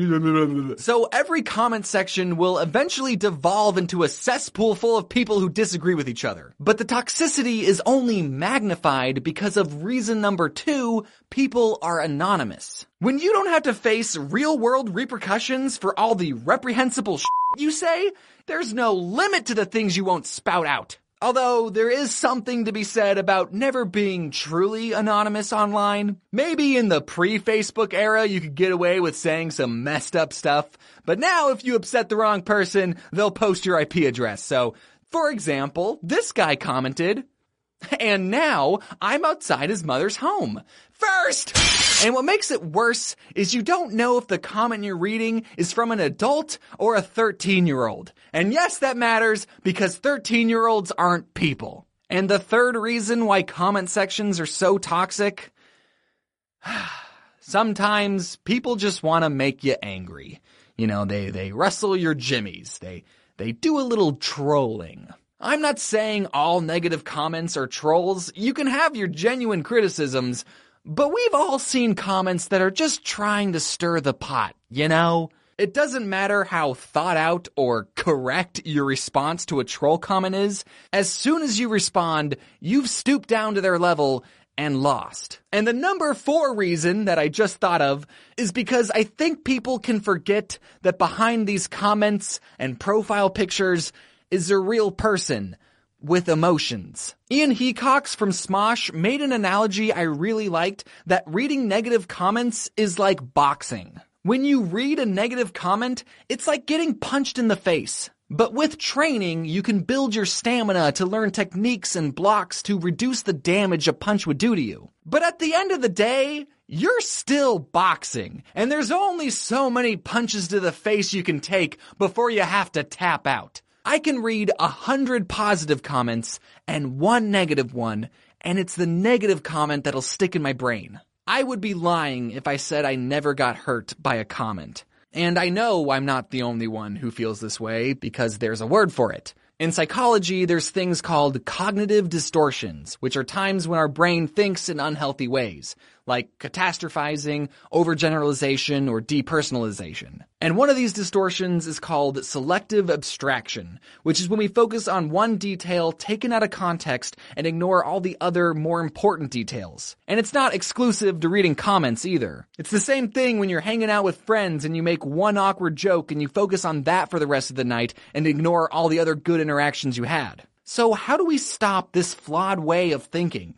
So every comment section will eventually devolve into a cesspool full of people who disagree with each other. But the toxicity is only magnified because of reason number 2, people are anonymous. When you don't have to face real-world repercussions for all the reprehensible shit you say, there's no limit to the things you won't spout out. Although there is something to be said about never being truly anonymous online. Maybe in the pre-Facebook era you could get away with saying some messed up stuff, but now if you upset the wrong person, they'll post your IP address. So, for example, this guy commented, "And now I'm outside his mother's home. First!" And what makes it worse is you don't know if the comment you're reading is from an adult or a 13-year-old. And yes, that matters because 13-year-olds aren't people. And the third reason why comment sections are so toxic, sometimes people just want to make you angry. They rustle your jimmies. They do a little trolling. I'm not saying all negative comments are trolls. You can have your genuine criticisms, but we've all seen comments that are just trying to stir the pot, It doesn't matter how thought out or correct your response to a troll comment is. As soon as you respond, you've stooped down to their level and lost. And the number 4 reason that I just thought of is because I think people can forget that behind these comments and profile pictures is a real person with emotions. Ian Hecox from Smosh made an analogy I really liked, that reading negative comments is like boxing. When you read a negative comment, it's like getting punched in the face. But with training, you can build your stamina to learn techniques and blocks to reduce the damage a punch would do to you. But at the end of the day, you're still boxing, and there's only so many punches to the face you can take before you have to tap out. I can read 100 positive comments and 1 negative one, and it's the negative comment that'll stick in my brain. I would be lying if I said I never got hurt by a comment. And I know I'm not the only one who feels this way because there's a word for it. In psychology, there's things called cognitive distortions, which are times when our brain thinks in unhealthy ways. like catastrophizing, overgeneralization, or depersonalization. And one of these distortions is called selective abstraction, which is when we focus on one detail taken out of context and ignore all the other more important details. And it's not exclusive to reading comments either. It's the same thing when you're hanging out with friends and you make one awkward joke and you focus on that for the rest of the night and ignore all the other good interactions you had. So how do we stop this flawed way of thinking?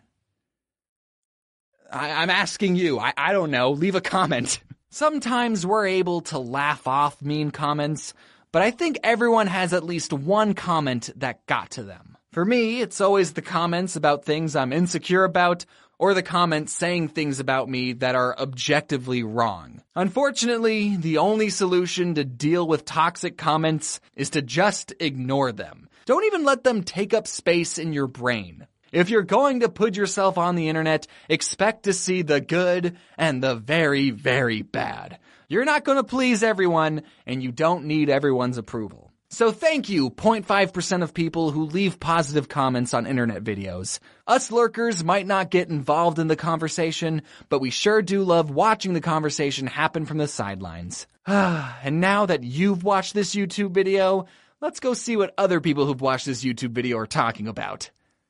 I'm asking you. I don't know. Leave a comment. Sometimes we're able to laugh off mean comments, but I think everyone has at least one comment that got to them. For me, it's always the comments about things I'm insecure about, or the comments saying things about me that are objectively wrong. Unfortunately, the only solution to deal with toxic comments is to just ignore them. Don't even let them take up space in your brain. If you're going to put yourself on the internet, expect to see the good and the very, very bad. You're not going to please everyone, and you don't need everyone's approval. So thank you, 0.5% of people who leave positive comments on internet videos. Us lurkers might not get involved in the conversation, but we sure do love watching the conversation happen from the sidelines. And now that you've watched this YouTube video, let's go see what other people who've watched this YouTube video are talking about.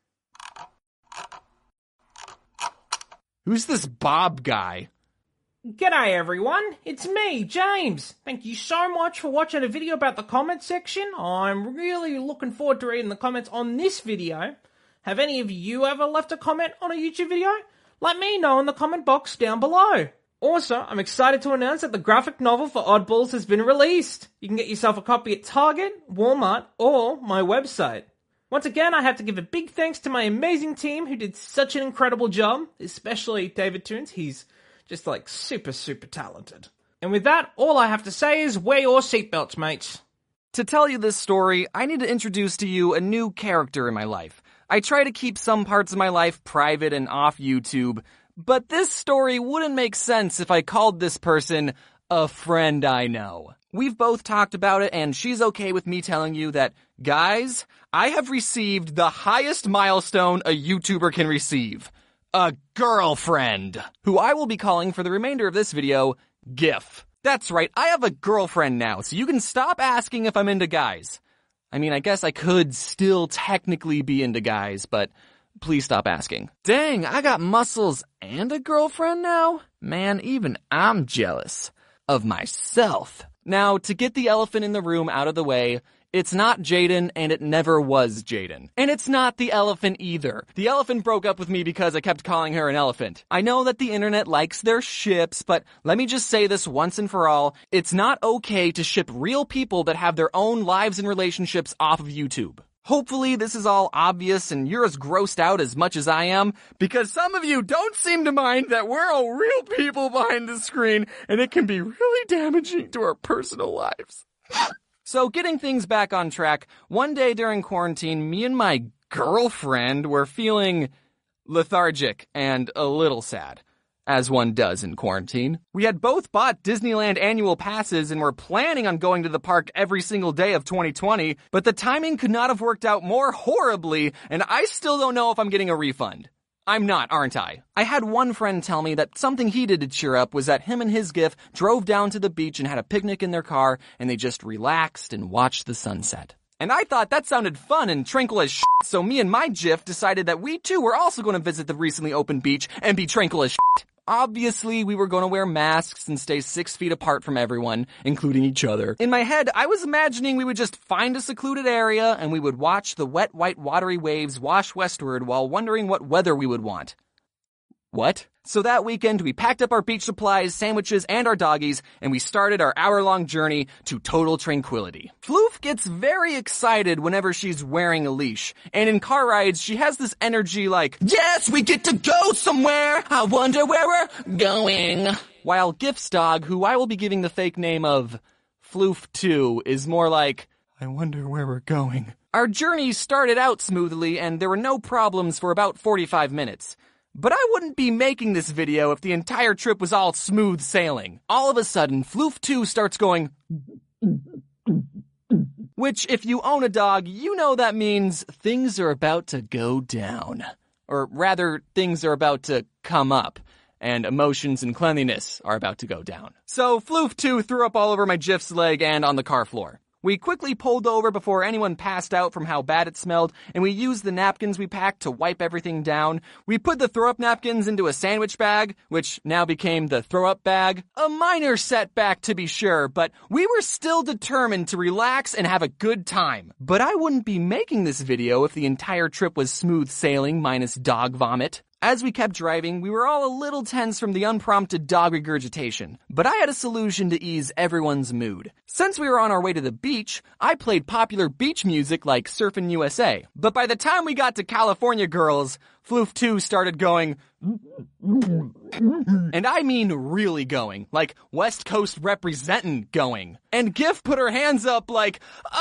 Who's this Bob guy? G'day everyone, it's me, James. Thank you so much for watching a video about the comment section. I'm really looking forward to reading the comments on this video. Have any of you ever left a comment on a YouTube video? Let me know in the comment box down below. Also, I'm excited to announce that the graphic novel for Oddballs has been released. You can get yourself a copy at Target, Walmart, or my website. Once again, I have to give a big thanks to my amazing team who did such an incredible job, especially David Toons. He's just like super talented. And with that, all I have to say is wear your seatbelts, mates. To tell you this story, I need to introduce to you a new character in my life. I try to keep some parts of my life private and off YouTube, but this story wouldn't make sense if I called this person a friend I know. We've both talked about it, and she's okay with me telling you that, guys, I have received the highest milestone a YouTuber can receive. A girlfriend, who I will be calling for the remainder of this video, GIF. That's right, I have a girlfriend now, so you can stop asking if I'm into guys. I mean, I guess I could still technically be into guys, but please stop asking. Dang, I got muscles and a girlfriend now? Man, even I'm jealous of myself. Now, to get the elephant in the room out of the way, it's not Jaden, and it never was Jaden. And it's not the elephant either. The elephant broke up with me because I kept calling her an elephant. I know that the internet likes their ships, but let me just say this once and for all. It's not okay to ship real people that have their own lives and relationships off of YouTube. Hopefully this is all obvious and you're as grossed out as much as I am, because some of you don't seem to mind that we're all real people behind the screen, and it can be really damaging to our personal lives. So getting things back on track, one day during quarantine, me and my girlfriend were feeling lethargic and a little sad, as one does in quarantine. We had both bought Disneyland annual passes and were planning on going to the park every single day of 2020, but the timing could not have worked out more horribly, and I still don't know if I'm getting a refund. I'm not, aren't I? I had one friend tell me that something he did to cheer up was that him and his GIF drove down to the beach and had a picnic in their car, and they just relaxed and watched the sunset. And I thought that sounded fun and tranquil as shit, so me and my GIF decided that we too were also going to visit the recently opened beach and be tranquil as shit. Obviously, we were going to wear masks and stay 6 feet apart from everyone, including each other. In my head, I was imagining we would just find a secluded area and we would watch the wet, white, watery waves wash westward while wondering what weather we would want. What? So that weekend, we packed up our beach supplies, sandwiches, and our doggies, and we started our hour-long journey to total tranquility. Floof gets very excited whenever she's wearing a leash, and in car rides, she has this energy like, yes, we get to go somewhere! I wonder where we're going! While GIF's dog, who I will be giving the fake name of Floof 2, is more like, I wonder where we're going. Our journey started out smoothly, and there were no problems for about 45 minutes. But I wouldn't be making this video if the entire trip was all smooth sailing. All of a sudden, Floof 2 starts going, which if you own a dog, you know that means things are about to go down. Or rather, things are about to come up. and emotions and cleanliness are about to go down. So Floof 2 threw up all over my GIF's leg and on the car floor. We quickly pulled over before anyone passed out from how bad it smelled, and we used the napkins we packed to wipe everything down. We put the throw-up napkins into a sandwich bag, which now became the throw-up bag. A minor setback to be sure, but we were still determined to relax and have a good time. But I wouldn't be making this video if the entire trip was smooth sailing minus dog vomit. As we kept driving, we were all a little tense from the unprompted dog regurgitation, but I had a solution to ease everyone's mood. Since we were on our way to the beach, I played popular beach music like Surfin' USA. But by the time we got to California Girls, Floof 2 started going, and I mean really going, like West Coast representin' going. And GIF put her hands up like,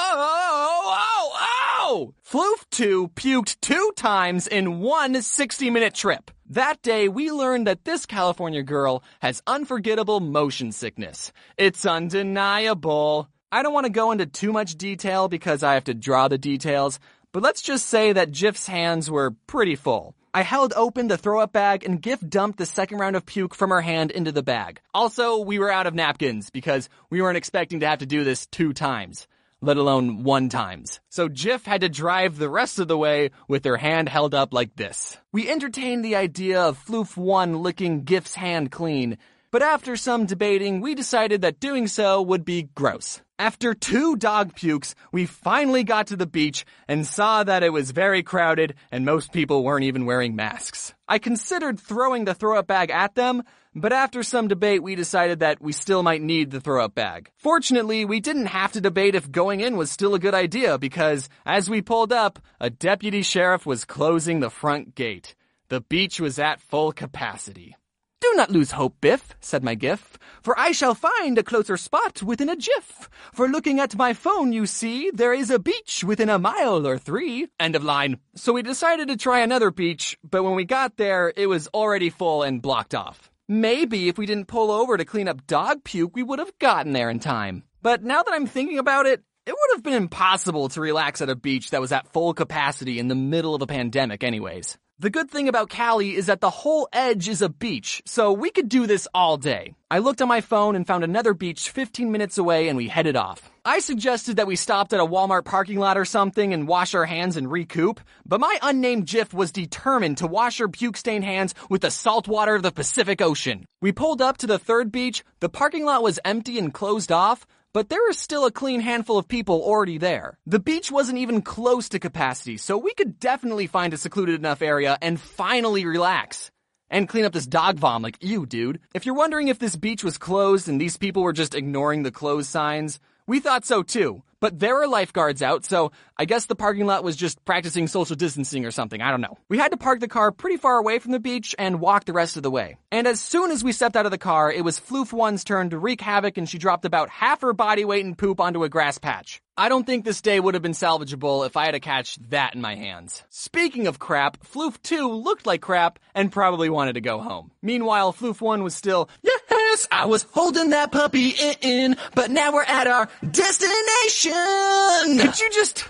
oh! Floof 2 puked 2 times in one 60-minute trip. That day, we learned that this California girl has unforgettable motion sickness. It's undeniable. I don't want to go into too much detail because I have to draw the details, but let's just say that GIF's hands were pretty full. I held open the throw-up bag and GIF dumped the second round of puke from her hand into the bag. Also, we were out of napkins because we weren't expecting to have to do this 2 times, let alone 1 times. So GIF had to drive the rest of the way with her hand held up like this. We entertained the idea of Floof 1 licking GIF's hand clean, but after some debating, we decided that doing so would be gross. After 2 dog pukes, we finally got to the beach and saw that it was very crowded and most people weren't even wearing masks. I considered throwing the throw-up bag at them, but after some debate, we decided that we still might need the throw-up bag. Fortunately, we didn't have to debate if going in was still a good idea because, as we pulled up, a deputy sheriff was closing the front gate. The beach was at full capacity. "Do not lose hope, Biff," said my GIF, "for I shall find a closer spot within a jiff. For looking at my phone, you see, there is a beach within a mile or 3. End of line. So we decided to try another beach, but when we got there, it was already full and blocked off. Maybe if we didn't pull over to clean up dog puke, we would have gotten there in time. But now that I'm thinking about it, it would have been impossible to relax at a beach that was at full capacity in the middle of a pandemic anyways. The good thing about Cali is that the whole edge is a beach, so we could do this all day. I looked on my phone and found another beach 15 minutes away and we headed off. I suggested that we stopped at a Walmart parking lot or something and wash our hands and recoup, but my unnamed GIF was determined to wash her puke-stained hands with the salt water of the Pacific Ocean. We pulled up to the third beach, the parking lot was empty and closed off, but there was still a clean handful of people already there. The beach wasn't even close to capacity, so we could definitely find a secluded enough area and finally relax. And clean up this dog vom like, ew, dude. If you're wondering if this beach was closed and these people were just ignoring the closed signs, we thought so too. But there were lifeguards out, so I guess the parking lot was just practicing social distancing or something, I don't know. We had to park the car pretty far away from the beach and walk the rest of the way. And as soon as we stepped out of the car, it was Floof 1's turn to wreak havoc and she dropped about half her body weight in poop onto a grass patch. I don't think this day would have been salvageable if I had to catch that in my hands. Speaking of crap, Floof 2 looked like crap and probably wanted to go home. Meanwhile, Floof 1 was still, yes, I was holding that puppy in, but now we're at our destination. Could you just...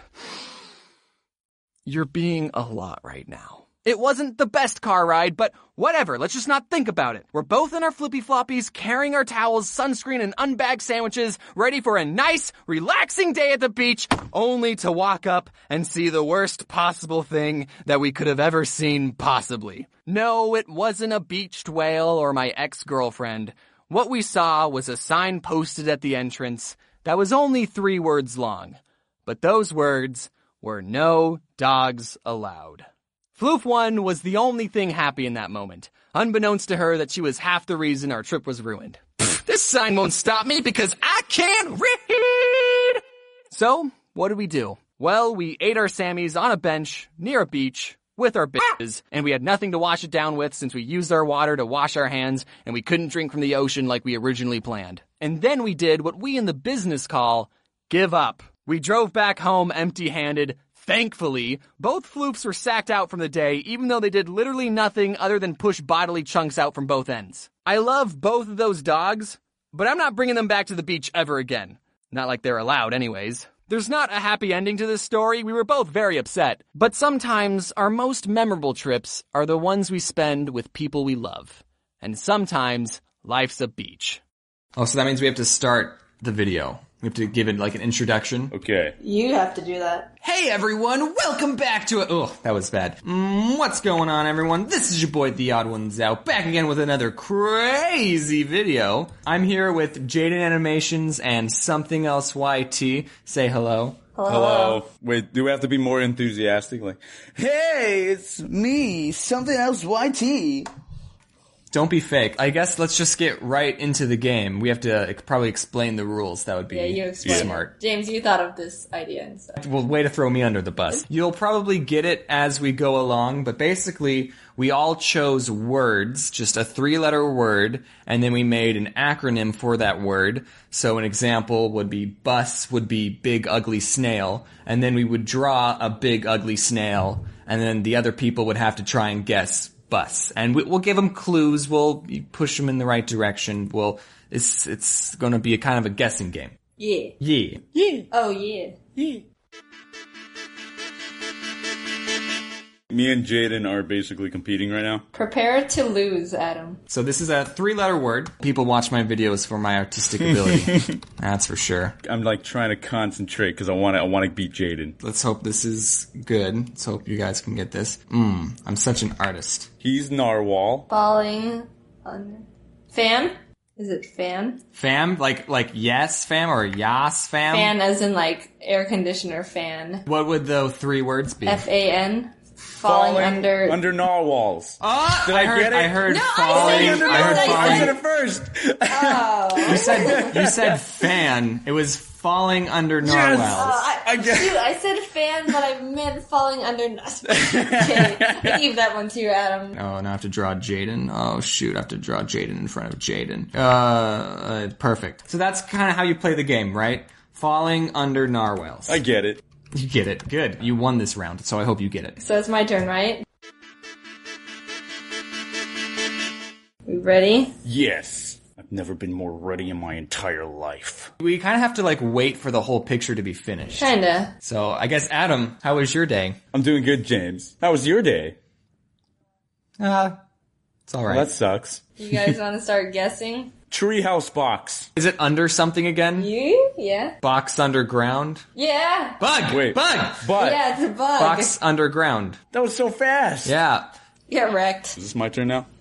You're being a lot right now. It wasn't the best car ride, but whatever, let's just not think about it. We're both in our flippy floppies, carrying our towels, sunscreen, and unbagged sandwiches, ready for a nice, relaxing day at the beach, only to walk up and see the worst possible thing that we could have ever seen possibly. No, it wasn't a beached whale or my ex-girlfriend. What we saw was a sign posted at the entrance that was only 3 words long. But those words were no dogs allowed. Floof 1 was the only thing happy in that moment, unbeknownst to her that she was half the reason our trip was ruined. This sign won't stop me because I can't read! So, what did we do? Well, we ate our Sammies on a bench near a beach with our bitches, and we had nothing to wash it down with since we used our water to wash our hands and we couldn't drink from the ocean like we originally planned. And then we did what we in the business call give up. We drove back home empty-handed. Thankfully, both floofs were sacked out from the day, even though they did literally nothing other than push bodily chunks out from both ends. I love both of those dogs, but I'm not bringing them back to the beach ever again. Not like they're allowed anyways. There's not a happy ending to this story. We were both very upset. But sometimes our most memorable trips are the ones we spend with people we love. and sometimes life's a beach. Oh, so that means we have to start the video. We have to give it like an introduction. Okay. You have to do that. Hey everyone, welcome back to it. Oh, that was bad. What's going on, everyone? This is your boy, The Odd Ones Out, back again with another crazy video. I'm here with Jaden Animations and Something Else YT. Say hello. Hello. Wait, do we have to be more enthusiastic? Like, hey, it's me, Something Else YT. Don't be fake. I guess let's just get right into the game. We have to probably explain the rules. That would be smart. James, you thought of this idea and stuff. Well, way to throw me under the bus. You'll probably get it as we go along, but basically, we all chose words, just a 3-letter word, and then we made an acronym for that word. So an example would be bus would be big ugly snail, and then we would draw a big ugly snail, and then the other people would have to try and guess bus. And we'll give them clues, we'll push them in the right direction, it's gonna be a kind of a guessing game. Yeah. Yeah. Yeah. Oh, yeah. Yeah. Me and Jaden are basically competing right now. Prepare to lose, Adam. So this is a 3-letter word. People watch my videos for my artistic ability. That's for sure. I'm like trying to concentrate because I want to beat Jaden. Let's hope this is good. Let's hope you guys can get this. I'm such an artist. He's narwhal. Falling under. Fan? Is it fan? Fam? Like yes fam or yas fam? Fan as in like air conditioner fan. What would the 3 words be? F-A-N? Falling under narwhals. Did I get it? I heard no, falling. I heard falling. I said it first. Oh. You said fan. It was falling under narwhals. I said fan, but I meant falling under. Okay, I gave that one to you, Adam. Oh, now I have to draw Jaden. Oh shoot, I have to draw Jaden in front of Jaden. Perfect. So that's kind of how you play the game, right? Falling under narwhals. I get it. You get it. Good. You won this round, so I hope you get it. So it's my turn, right? We ready? Yes. I've never been more ready in my entire life. We kind of have to like wait for the whole picture to be finished. Kinda. So I guess Adam, how was your day? I'm doing good, James. How was your day? It's alright. Well, that sucks. You guys want to start guessing? Treehouse box. Is it under something again? You? Yeah. Box underground? Yeah. Bug! Wait. Bug! Yeah, it's a bug. Box underground. That was so fast. Yeah. Get wrecked. Is this my turn now?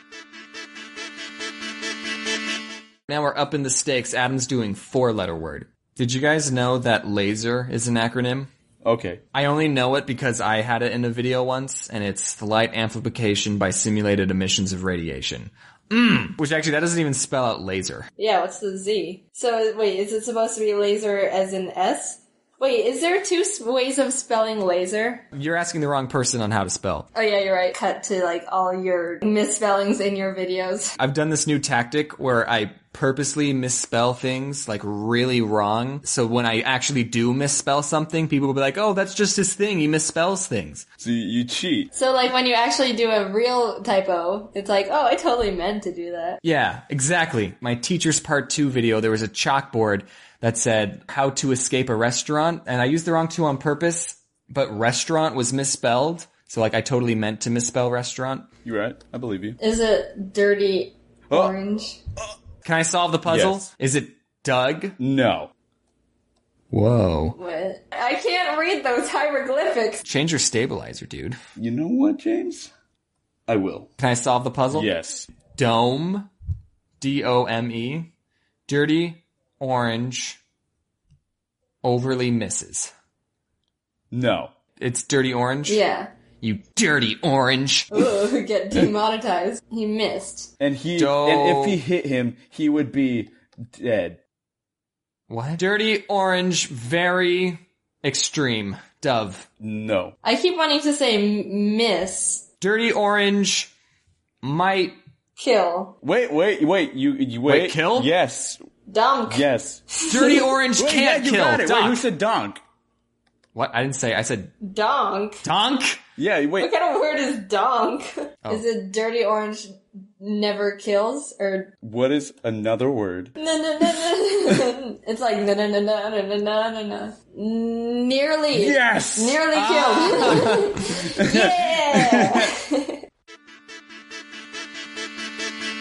Now we're up in the stakes. Adam's doing 4-letter word. Did you guys know that laser is an acronym? Okay. I only know it because I had it in a video once, and it's the light amplification by simulated emissions of radiation. Which actually, that doesn't even spell out laser. Yeah, what's the Z? So, wait, is it supposed to be laser as in S? Wait, is there 2 ways of spelling laser? You're asking the wrong person on how to spell. Oh yeah, you're right. Cut to like all your misspellings in your videos. I've done this new tactic where I purposely misspell things like really wrong. So when I actually do misspell something, people will be like, oh, that's just his thing. He misspells things. So you cheat. So like when you actually do a real typo, it's like, oh, I totally meant to do that. Yeah, exactly. My teacher's part 2 video, there was a chalkboard that said how to escape a restaurant. And I used the wrong 2 on purpose, but restaurant was misspelled. So like I totally meant to misspell restaurant. You're right. I believe you. Is it dirty orange? Can I solve the puzzle? Yes. Is it Doug? No. Whoa. What? I can't read those hieroglyphics. Change your stabilizer, dude. You know what, James? I will. Can I solve the puzzle? Yes. Dome. D-O-M-E. Dirty orange. Overly misses. No. It's dirty orange? Yeah. You dirty orange. Ooh, get demonetized. He missed. And if he hit him, he would be dead. What? Dirty orange, very extreme. Dove. No. I keep wanting to say miss. Dirty orange might kill. Wait. You wait. Wait, kill? Yes. Dunk. Yes. Dirty orange can't you kill. Got it. Dunk. Wait, who said donk? What? I didn't say. I said donk. Donk? Yeah, wait. What kind of word is donk? Oh. Is it dirty orange never kills? Or what is another word? No. It's like no. Nearly. Yes! Nearly killed. Yeah!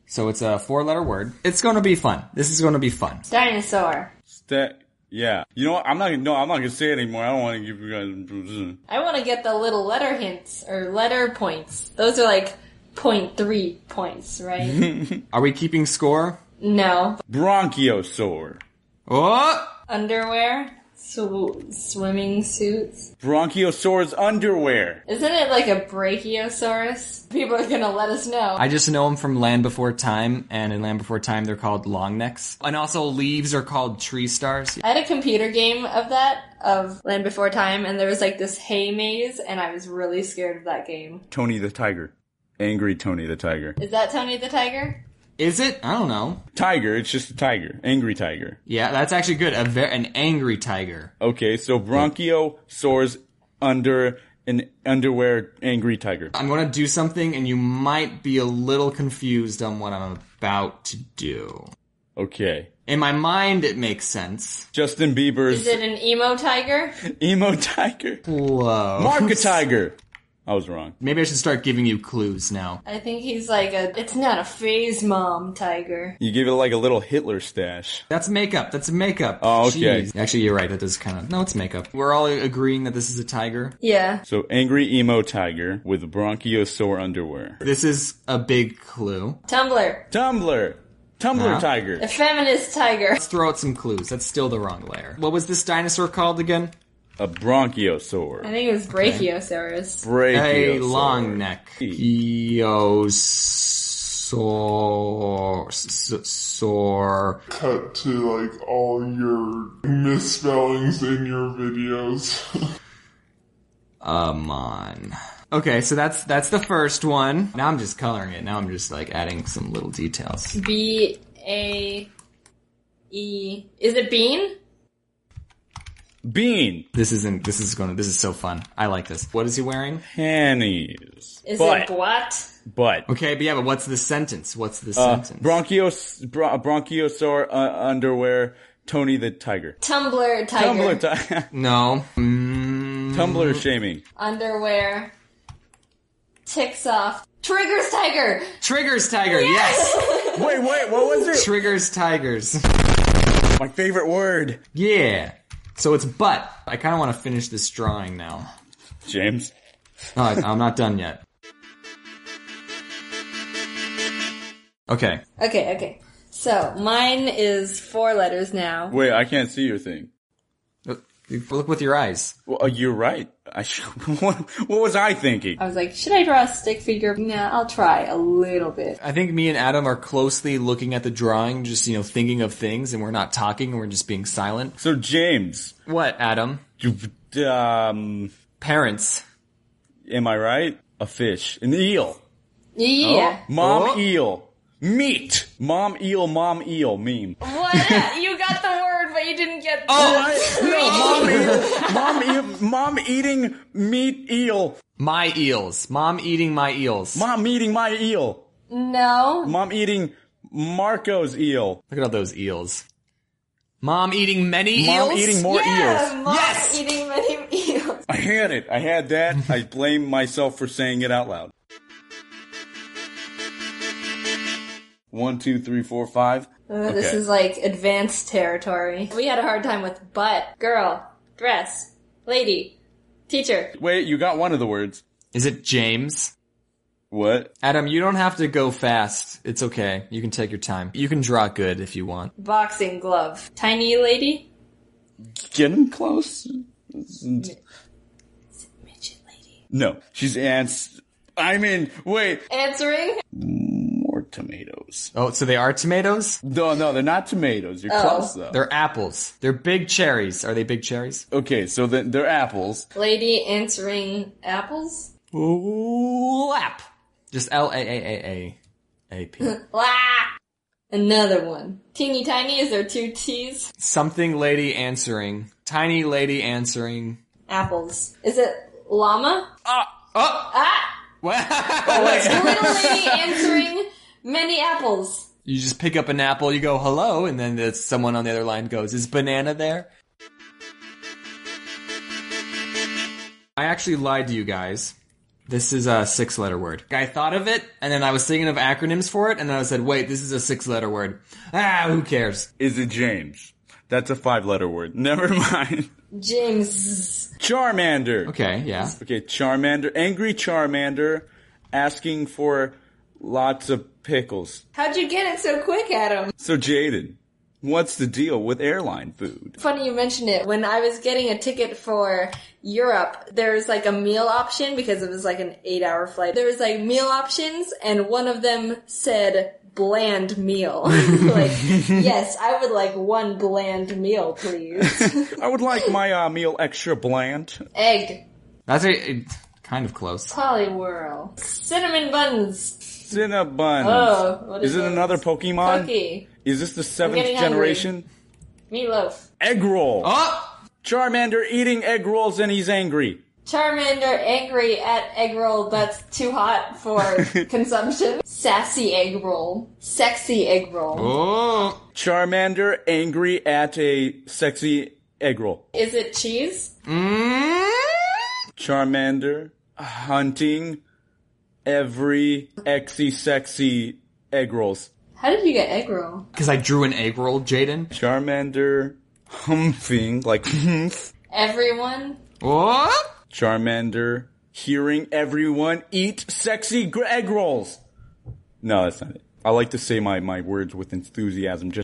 So it's a 4-letter word. It's going to be fun. This is going to be fun. Dinosaur. Yeah. You know what? I'm not gonna say it anymore. I don't want to give you guys. I want to get the little letter hints or letter points. Those are like 0.3 points, right? Are we keeping score? No. Bronchiosaur. Oh! Underwear? Swimming suits? Bronchiosaur's underwear. Isn't it like a brachiosaurus? People are gonna let us know. I just know them from Land Before Time, and in Land Before Time they're called long necks. And also leaves are called tree stars. I had a computer game of that, of Land Before Time, and there was like this hay maze, and I was really scared of that game. Tony the Tiger. Angry Tony the Tiger. Is that Tony the Tiger? Is it? I don't know. Tiger, it's just a tiger. Angry tiger. Yeah, that's actually good. An angry tiger. Okay, so Bronchiosaur's under an underwear angry tiger. I'm going to do something, and you might be a little confused on what I'm about to do. Okay. In my mind, it makes sense. Justin Bieber's... Is it an emo tiger? Emo tiger? Close. Mark a tiger! I was wrong. Maybe I should start giving you clues now. I think he's like it's not a phase mom tiger. You give it like a little Hitler stash. That's makeup. That's makeup. Oh, okay. Jeez. Actually, you're right. That does kind of... No, it's makeup. We're all agreeing that this is a tiger? Yeah. So, angry emo tiger with bronchiosaur underwear. This is a big clue. Tumblr. Tumblr tiger. A feminist tiger. Let's throw out some clues. That's still the wrong layer. What was this dinosaur called again? A bronchiosaur. I think it was Brachiosaurus. Brachiosaur. A long neck. Soar. Cut to like all your misspellings in your videos. On. Okay, so that's the first one. Now I'm just coloring it. Now I'm just like adding some little details. B-A-E. Is it bean? Bean. This is so fun. I like this. What is he wearing? Panties. Is it what? But. Okay, but what's the sentence? Sentence? Bronchiosaur underwear, Tony the Tiger. Tumblr tiger. Tumblr tiger. No. Tumblr shaming. Underwear. Ticks off. Triggers tiger. Triggers tiger. Yes. Wait, what was it? Triggers tigers. My favorite word. Yeah. So it's butt. I kind of want to finish this drawing now. James? No, I'm not done yet. Okay. Okay. So, mine is 4 letters now. Wait, I can't see your thing. Look with your eyes. Well, you're right. What was I thinking? I was like, should I draw a stick figure? Nah, I'll try a little bit. I think me and Adam are closely looking at the drawing, just, thinking of things, and we're not talking, and we're just being silent. So, James. What, Adam? Parents. Am I right? A fish. An eel. Yeah. Oh. Mom eel. Meat. Mom eel, meme. What? You got the word, but you didn't get the Mom eating meat eel. My eels. Mom eating my eels. Mom eating my eel. No. Mom eating Marco's eel. Look at all those eels. Mom eating many eels? Mom eating more eels. Mom eating many eels. I had it. I had that. I blame myself for saying it out loud. 1, 2, 3, 4, 5. Okay. This is like advanced territory. We had a hard time with butt, girl, dress, lady, teacher. Wait, you got one of the words. Is it James? What? Adam, you don't have to go fast. It's okay. You can take your time. You can draw good if you want. Boxing glove. Tiny lady? Getting close. Is it midget lady? No. She's wait. Answering? More tomatoes. Oh, so they are tomatoes? No, they're not tomatoes. You're close, though. They're apples. They're big cherries. Are they big cherries? Okay, so they're apples. Lady answering apples? Lap. Just L-A-A-A-A-A-P. Another one. Teeny tiny, is there 2 T's? Something lady answering. Tiny lady answering. Apples. Is it llama? Little lady answering many apples. You just pick up an apple, you go hello, and then someone on the other line goes, is banana there? I actually lied to you guys. This is a 6-letter word. I thought of it, and then I was thinking of acronyms for it, and then I said, wait, this is a 6-letter word. Who cares? Is it James? That's a 5-letter word. Never mind. James. Charmander. Okay, yeah. Okay, Charmander. Angry Charmander asking for lots of pickles. How'd you get it so quick, Adam? So, Jaden, what's the deal with airline food? Funny you mentioned it. When I was getting a ticket for Europe, there was like a meal option because it was like an 8-hour flight. There was like meal options, and one of them said bland meal. Like, yes, I would like one bland meal, please. I would like my meal extra bland. Egg. That's kind of close. Poliwhirl. Cinnamon buns. Cinnabon. Oh, what is it this? another Pokemon? Cookie. Is this the I'm 7th getting generation? Meatloaf. Egg roll. Oh! Charmander eating egg rolls and he's angry. Charmander angry at egg roll that's too hot for consumption. Sassy egg roll. Sexy egg roll. Oh. Charmander angry at a sexy egg roll. Is it cheese? Charmander hunting every sexy egg rolls. How did you get egg roll? Because I drew an egg roll, Jaden. Charmander humping, like humph. Everyone? What? Charmander hearing everyone eat sexy egg rolls. No, that's not it. I like to say my words with enthusiasm just